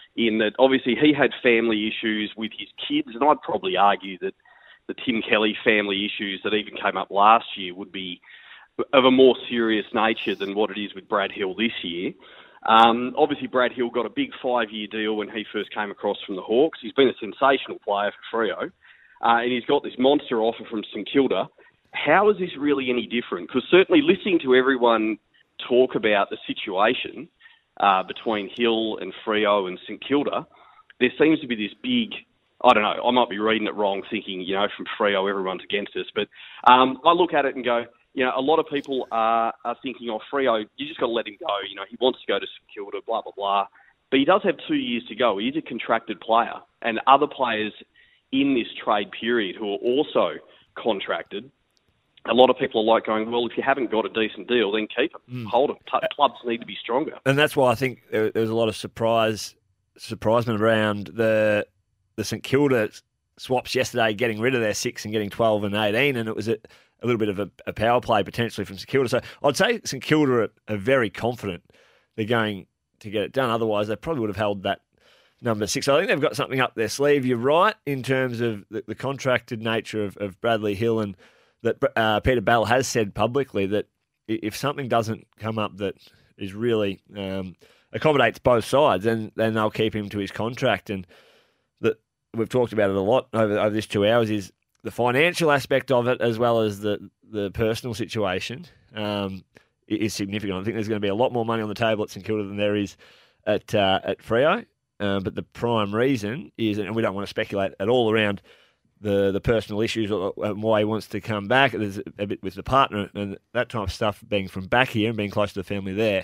in that obviously he had family issues with his kids, and I'd probably argue that the Tim Kelly family issues that even came up last year would be of a more serious nature than what it is with Brad Hill this year. Um, obviously, Brad Hill got a big five-year deal when he first came across from the Hawks. He's been a sensational player for Freo, uh, and he's got this monster offer from St Kilda. How is this really any different? Because certainly listening to everyone talk about the situation uh, between Hill and Freo and St Kilda, there seems to be this big, I don't know, I might be reading it wrong, thinking, you know, from Freo everyone's against us. But um, I look at it and go, you know, a lot of people are, are thinking, oh, Freo, you just got to let him go. You know, he wants to go to St Kilda, blah, blah, blah. But he does have two years to go. He's a contracted player. And other players in this trade period who are also contracted, a lot of people are like going, well, if you haven't got a decent deal, then keep him. Mm. Hold him. T- clubs need to be stronger. And that's why I think there was a lot of surprise, surprisement around the the St Kilda swaps yesterday, getting rid of their six and getting twelve and eighteen, and it was a, a little bit of a, a power play potentially from St Kilda. So I'd say St Kilda are, are very confident they're going to get it done. Otherwise, they probably would have held that number six. So I think they've got something up their sleeve. You're right in terms of the, the contracted nature of, of Bradley Hill, and that uh, Peter Bell has said publicly that if something doesn't come up that is really um, accommodates both sides, then then they'll keep him to his contract. And that we've talked about it a lot over over this two hours is the financial aspect of it, as well as the the personal situation, um, is significant. I think there's going to be a lot more money on the table at St Kilda than there is at uh, at Freo. Uh, but the prime reason is, and we don't want to speculate at all around the the personal issues and why he wants to come back. There's a bit with the partner and that type of stuff, being from back here and being close to the family there.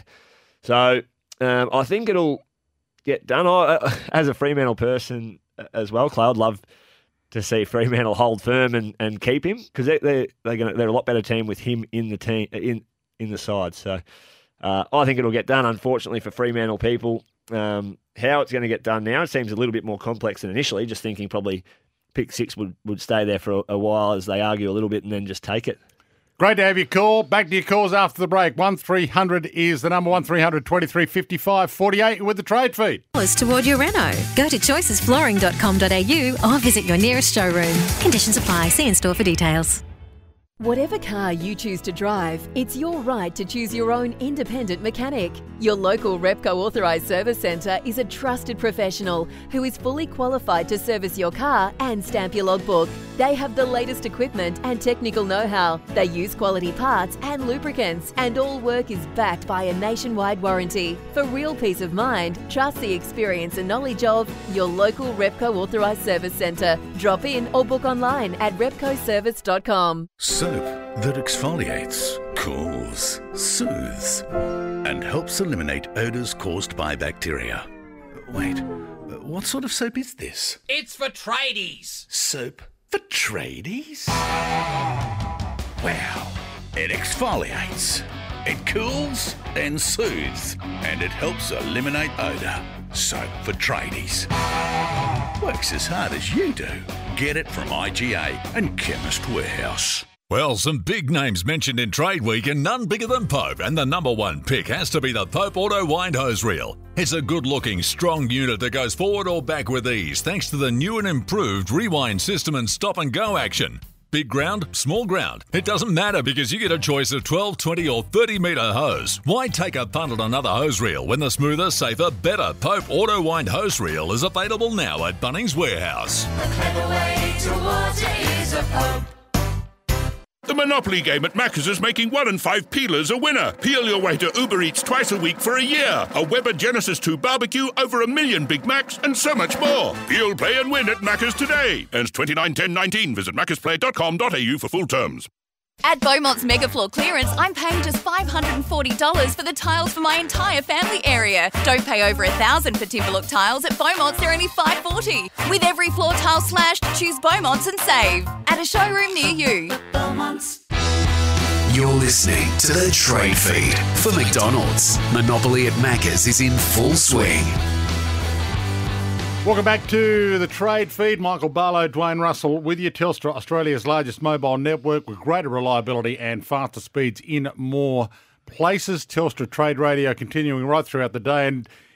So um, I think it'll get done. I, as a Fremantle person as well, Clay, I'd love to see Fremantle hold firm and, and keep him, because they, they, they're gonna, they're a lot better team with him in the team in in the side. So uh, I think it'll get done. Unfortunately for Fremantle people, um, how it's going to get done now, it seems a little bit more complex than initially. Just thinking probably pick six would, would stay there for a, a while as they argue a little bit and then just take it. Great to have your call. Back to your calls after the break. one three hundred is the number, one three hundred twenty-three fifty-five forty-eight with the trade feed. Toward your reno. Go to choices flooring dot com dot a u or visit your nearest showroom. Conditions apply. See in store for details. Whatever car you choose to drive, it's your right to choose your own independent mechanic. Your local Repco authorised service centre is a trusted professional who is fully qualified to service your car and stamp your logbook. They have the latest equipment and technical know-how. They use quality parts and lubricants, and all work is backed by a nationwide warranty. For real peace of mind, trust the experience and knowledge of your local Repco authorised service centre. Drop in or book online at repco service dot com. Soap that exfoliates, cools, soothes, and helps eliminate odours caused by bacteria. Wait, what sort of soap is this? It's for tradies. Soap for tradies? Wow, it exfoliates, it cools and soothes, and it helps eliminate odour. Soap for tradies. Works as hard as you do. Get it from I G A and Chemist Warehouse. Well, some big names mentioned in Trade Week and none bigger than Pope, and the number one pick has to be the Pope Auto Wind Hose Reel. It's a good-looking, strong unit that goes forward or back with ease thanks to the new and improved rewind system and stop-and-go action. Big ground, small ground, it doesn't matter because you get a choice of twelve, twenty or thirty metre hose. Why take a punt on another hose reel when the smoother, safer, better Pope Auto Wind Hose Reel is available now at Bunnings Warehouse? A clever way towards it is a Pope. The Monopoly game at Macca's is making one in five peelers a winner. Peel your way to Uber Eats twice a week for a year. A Weber Genesis two barbecue, over a million Big Macs, and so much more. Peel, play and win at Macca's today. Ends twenty-nine ten nineteen. Visit maccas play dot com dot a u for full terms. At Beaumont's Mega Floor Clearance, I'm paying just five hundred forty dollars for the tiles for my entire family area. Don't pay over one thousand dollars for Timberlook tiles. At Beaumont's, they're only five hundred forty dollars. With every floor tile slashed, choose Beaumont's and save. At a showroom near you. Beaumont's. You're listening to the Trade Feed for McDonald's. Monopoly at Macca's is in full swing. Welcome back to the Trade Feed. Michael Barlow, Dwayne Russell with you. Telstra, Australia's largest mobile network with greater reliability and faster speeds in more places. Telstra Trade Radio continuing right throughout the day. And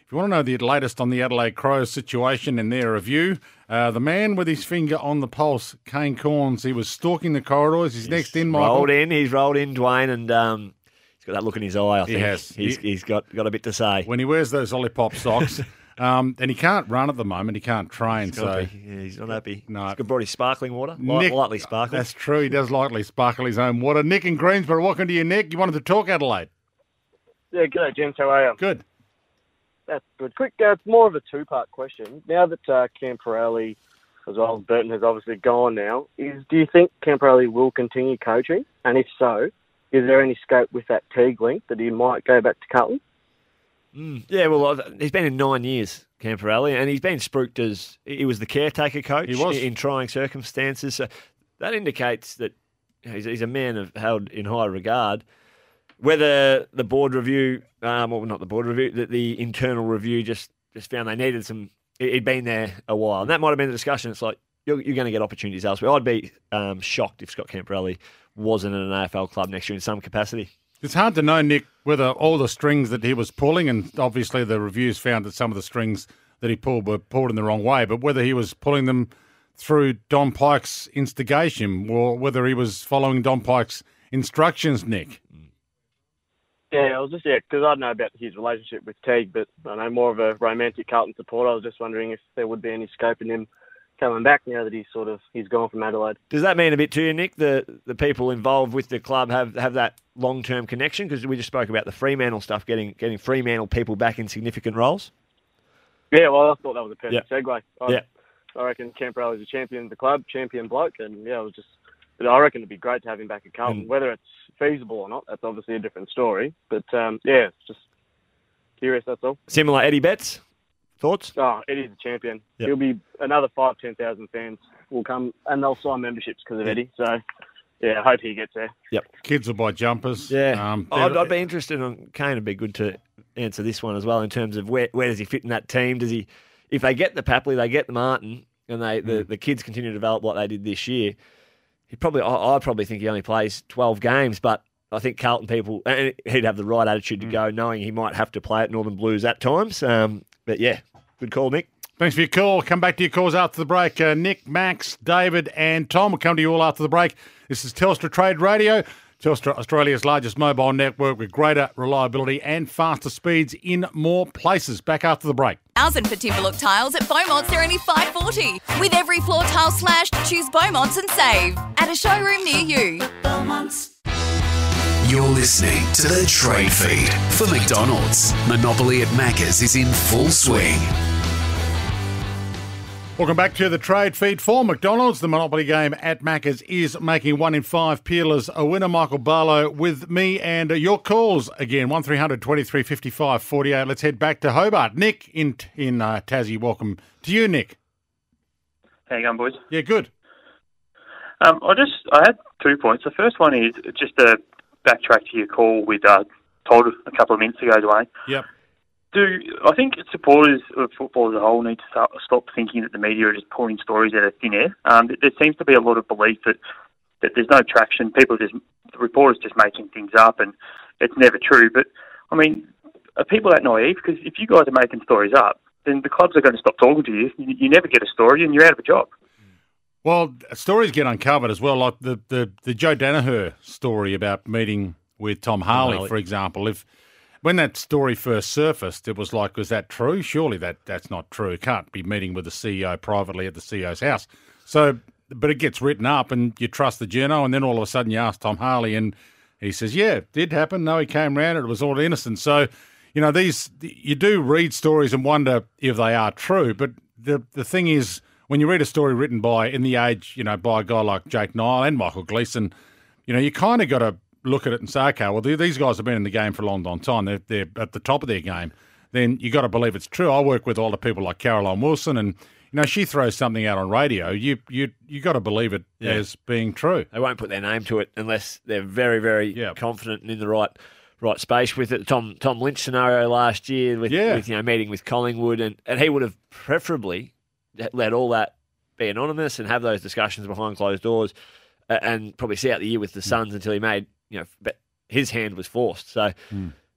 If you want to know the latest on the Adelaide Crows situation and their review, uh, the man with his finger on the pulse, Kane Corns, he was stalking the corridors. He's, he's next in, Michael. Rolled in, he's rolled in, Dwayne, and um, he's got that look in his eye, I think. He has. He's, he, he's got, got a bit to say. When he wears those Olipop socks, um, and he can't run at the moment, he can't train. So yeah, he's not happy. No. He's got brought his sparkling water, light, Nick, lightly sparkling. That's true. He does lightly sparkle his own water. Nick in Greensboro, welcome to you, Nick. You wanted to talk Adelaide? Yeah, good day, gents. How are you? Good. That's good. Quick, uh, it's more of a two-part question. Now that uh, Camporelli, as well as Burton, has obviously gone now, is do you think Camporelli will continue coaching? And if so, is there any scope with that Teague link that he might go back to Carlton? Mm, yeah, well, he's been in nine years, Camporelli, and he's been spruiked as he was the caretaker coach He was. in trying circumstances. So that indicates that he's, he's a man of, held in high regard. Whether the board review, um, or not the board review, that the internal review just, just found they needed some. He'd been there a while, and that might have been the discussion. It's like you're, you're going to get opportunities elsewhere. I'd be um, shocked if Scott Camporelli wasn't in an A F L club next year in some capacity. It's hard to know, Nick, whether all the strings that he was pulling, and obviously the reviews found that some of the strings that he pulled were pulled in the wrong way, but whether he was pulling them through Don Pike's instigation or whether he was following Don Pike's instructions, Nick. Yeah, I was just, yeah, because I don't know about his relationship with Teague, but I know more of a romantic Carlton supporter. I was just wondering if there would be any scope in him coming back now that he's sort of, he's gone from Adelaide. Does that mean a bit to you, Nick, the, the people involved with the club have, have that long-term connection? Because we just spoke about the Fremantle stuff, getting getting Fremantle people back in significant roles. Yeah, well, I thought that was a perfect Yeah. segue. I, Yeah. I reckon Camporelli's a champion of the club, champion bloke, and yeah, it was just, but I reckon it'd be great to have him back at Carlton. Mm. Whether it's feasible or not, that's obviously a different story. But um, yeah, it's just curious, that's all. Similar Eddie Betts, thoughts? Oh, Eddie's a champion. Yep. He'll be another five, ten thousand fans will come, and they'll sign memberships because of Yeah. Eddie. So yeah, I hope he gets there. Yep. Kids will buy jumpers. Yeah. Um, I'd, I'd be interested in Kane. Would be good to answer this one as well in terms of where where does he fit in that team? Does he, if they get the Papley, they get the Martin, and they the, the kids continue to develop like they did this year. He probably, I, I probably think he only plays twelve games, but I think Carlton people, and he'd have the right attitude to go, knowing he might have to play at Northern Blues at times. Um, but yeah, good call, Nick. Thanks for your call. Come back to your calls after the break. Uh, Nick, Max, David and Tom will come to you all after the break. This is Telstra Trade Radio. Telstra, Australia's largest mobile network with greater reliability and faster speeds in more places. Back after the break. Thousand for Timberlook tiles at Beaumont's, they're only five forty. With every floor tile slashed, choose Beaumont's and save at a showroom near you. Beaumont's. You're listening to The Trade Feed for McDonald's. Monopoly at Macca's is in full swing. Welcome back to the trade feed for McDonald's. The Monopoly game at Macca's is making one in five peelers a winner. Michael Barlow with me and uh, your calls again, one three hundred twenty-three fifty-five forty-eight. Let's head back to Hobart. Nick in in uh, Tassie, welcome to you, Nick. How you going, boys? Yeah, good. Um, I just I had two points. The first one is just to backtrack to your call with uh, Todd a couple of minutes ago, Dwayne. Yep. Do I think supporters of football as a whole need to start, stop thinking that the media are just pulling stories out of thin air? Um, there seems to be a lot of belief that, that there's no traction. People just, the reporters just making things up, and it's never true. But I mean, are people that naive? Because if you guys are making stories up, then the clubs are going to stop talking to you. You, you never get a story, and you're out of a job. Well, stories get uncovered as well, like the the, the Joe Danaher story about meeting with Tom Harley, Harley. for example. If when that story first surfaced, it was like, was that true? Surely that, that's not true. It can't be meeting with the C E O privately at the C E O's house. So, but it gets written up and you trust the journo, and then all of a sudden you ask Tom Harley and he says, yeah, it did happen. No, he came round. It was all innocent. So, you know, these, you do read stories and wonder if they are true. But the the thing is, when you read a story written by, in the age, you know, by a guy like Jake Nile and Michael Gleeson, you know, you kind of got to look at it and say, okay, well, these guys have been in the game for a long, long time. They're, they're at the top of their game. Then you got to believe it's true. I work with all the people like Caroline Wilson, and you know, she throws something out on radio. You you you got to believe it Yeah. as being true. They won't put their name to it unless they're very, very confident and in the right right space with it. Tom Tom Lynch scenario last year with, Yeah. with you know meeting with Collingwood, and, and he would have preferably let all that be anonymous and have those discussions behind closed doors, uh, and probably see out the year with the Suns until he made, you know, but his hand was forced. So Mm.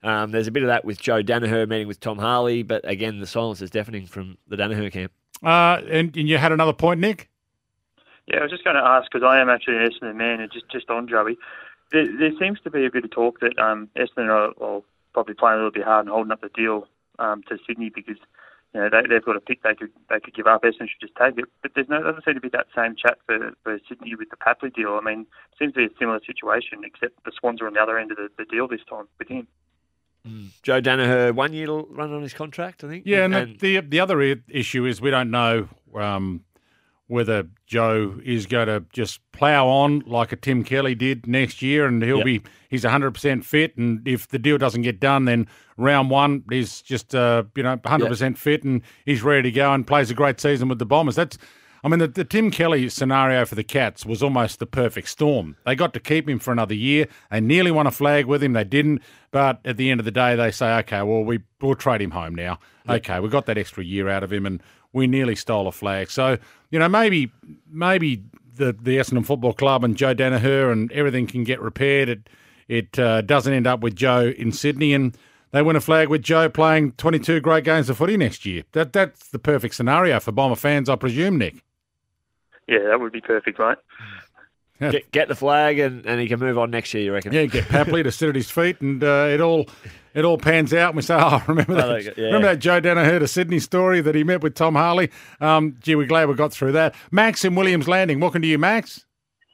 Um, there's a bit of that with Joe Danaher meeting with Tom Harley, but again, the silence is deafening from the Danaher camp. Uh, and, and you had another point, Nick? Yeah, I was just going to ask, because I am actually an Essendon man, and just, just on Joey, there, there seems to be a bit of talk that um, Essendon are well, probably playing a little bit hard and holding up the deal um, to Sydney because you know they, they've got a pick they could they could give up. Essendon should just take it. But there's no doesn't seem to be that same chat for, for Sydney with the Papley deal. I mean, it seems to be a similar situation, except the Swans are on the other end of the, the deal this time with him. Mm. Joe Danaher, one year run on his contract, I think. Yeah, and, and the the other i- issue is we don't know um, whether Joe is going to just plough on like a Tim Kelly did next year, and he'll Yep. be he's one hundred percent fit, and if the deal doesn't get done, then round one he's just uh, you know one hundred percent fit, and he's ready to go and plays a great season with the Bombers. That's I mean, the, the Tim Kelly scenario for the Cats was almost the perfect storm. They got to keep him for another year. They nearly won a flag with him. They didn't. But at the end of the day, they say, okay, well, we, we'll trade him home now. Yep. Okay, we got that extra year out of him, and we nearly stole a flag. So, you know, maybe maybe the, the Essendon Football Club and Joe Danaher and everything can get repaired. It, it uh, doesn't end up with Joe in Sydney, and they win a flag with Joe playing twenty-two great games of footy next year. That That's the perfect scenario for Bomber fans, I presume, Nick. Yeah, that would be perfect, mate. Get, get the flag and, and he can move on next year, you reckon? Yeah, get Papley to sit at his feet, and uh, it all it all pans out. And we say, oh, remember that? I like it, yeah. Remember that Joe Danaher to Sydney story that he met with Tom Harley? Um, gee, we're glad we got through that. Max in Williams Landing. Welcome to you, Max.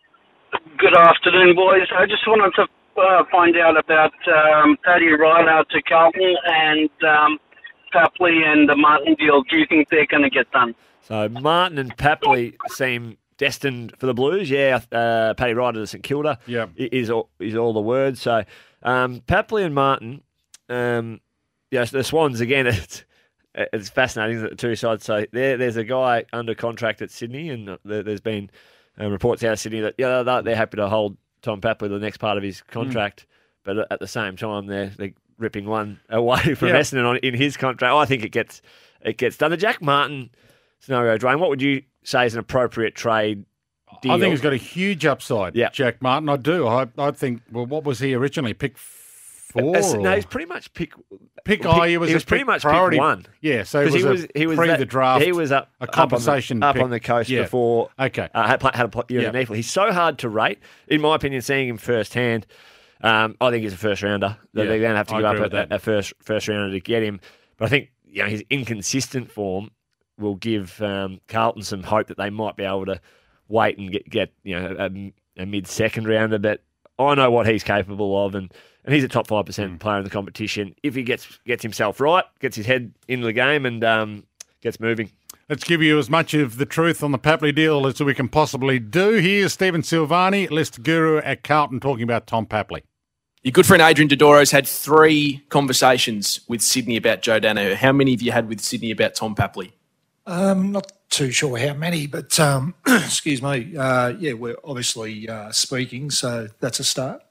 Good afternoon, boys. I just wanted to uh, find out about um, Paddy Ryder to Carlton and um, Papley and the Martin deal. Do you think they're going to get done? So Martin and Papley seem destined for the Blues. Yeah, uh, Paddy Ryder to St Kilda yeah. is, all, is all the words. So um, Papley and Martin, um, yeah, the Swans, again, it's, it's fascinating, isn't it, the two sides. So there, there's a guy under contract at Sydney, and there, there's been um, reports out of Sydney that yeah, they're, they're happy to hold Tom Papley the next part of his contract, mm. but at the same time, they're, they're ripping one away from Yeah. Essendon on, in his contract. I think it gets it gets done. The Jack Martin scenario, Dwayne, what would you say is an appropriate trade deal? I think he's got a huge upside, Yeah. Jack Martin. I do. I, I think, well, what was he originally? Pick four? As- no, or- he's pretty much pick. Pick, pick- oh, he was, he a was pretty pick much pick priority. one. Yeah, so he 'Cause was, he was a he was pre that- the draft. He was up a up on the- compensation up pick. on the coast Yeah. before. Okay, uh, had, pla- had a pl- year Yeah. in Neefle. He's so hard to rate, in my opinion. Seeing him firsthand, um, I think he's a first rounder. They're Yeah, going to have to I give agree up with a, that. a first first rounder to get him. But I think you know his inconsistent form will give um, Carlton some hope that they might be able to wait and get, get you know a, a mid second rounder. But I know what he's capable of, and, and he's a top five percent Mm. player in the competition. If he gets gets himself right, gets his head into the game, and um, gets moving. Let's give you as much of the truth on the Papley deal as we can possibly do. Here's Stephen Silvani, list guru at Carlton, talking about Tom Papley. Your good friend Adrian Dodoro's had three conversations with Sydney about Joe Danaher. How many have you had with Sydney about Tom Papley? Um, not too sure how many, but um, excuse me. Uh, yeah, we're obviously uh, speaking, so that's a start.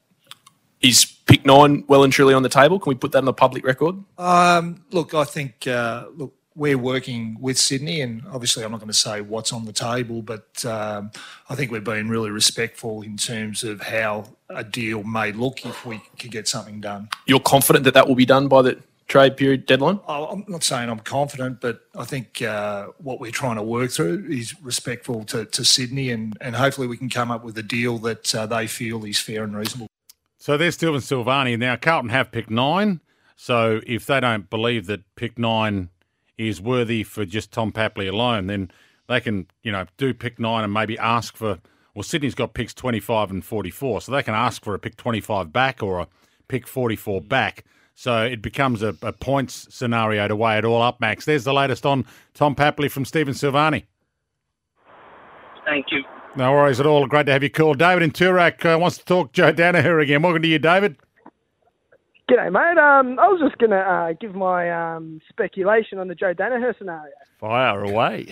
Is pick nine well and truly on the table? Can we put that on the public record? Um, look, I think uh, look we're working with Sydney, and obviously I'm not going to say what's on the table, but um, I think we're being really respectful in terms of how a deal may look if we could get something done. You're confident that that will be done by the trade period deadline? Oh, I'm not saying I'm confident, but I think uh, what we're trying to work through is respectful to, to Sydney, and, and hopefully we can come up with a deal that uh, they feel is fair and reasonable. So there's Stephen Silvani. Now, Carlton have pick nine, so if they don't believe that pick nine is worthy for just Tom Papley alone, then they can, you know, do pick nine and maybe ask for, well, Sydney's got picks twenty-five and forty-four, so they can ask for a pick twenty-five back or a pick forty-four back. So it becomes a, a points scenario to weigh it all up, Max. There's the latest on Tom Papley from Stephen Silvani. Thank you. No worries at all. Great to have you call. David in Toorak uh, wants to talk Joe Danaher again. Welcome to you, David. G'day, mate. Um, I was just going to uh, give my um, speculation on the Joe Danaher scenario. Fire away.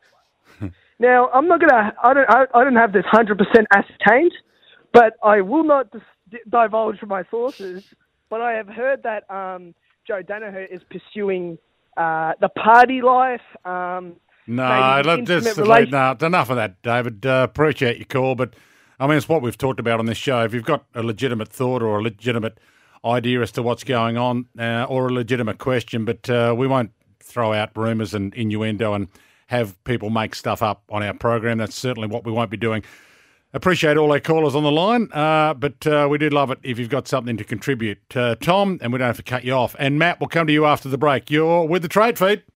Now, I'm not going to. I don't. I, I don't have this one hundred percent ascertained, but I will not dis- divulge from my sources. But I have heard that um, Joe Danaher is pursuing uh, the party life. Um, No, maybe look, intimate just, relation- no, it's enough of that, David. Uh, appreciate your call, but I mean, it's what we've talked about on this show. If you've got a legitimate thought or a legitimate idea as to what's going on uh, or a legitimate question, but uh, we won't throw out rumours and innuendo and have people make stuff up on our program. That's certainly what we won't be doing. Appreciate all our callers on the line, uh, but uh, we did love it if you've got something to contribute. Uh, Tom, and we don't have to cut you off. And Matt, we'll come to you after the break. You're with the Trade Feed.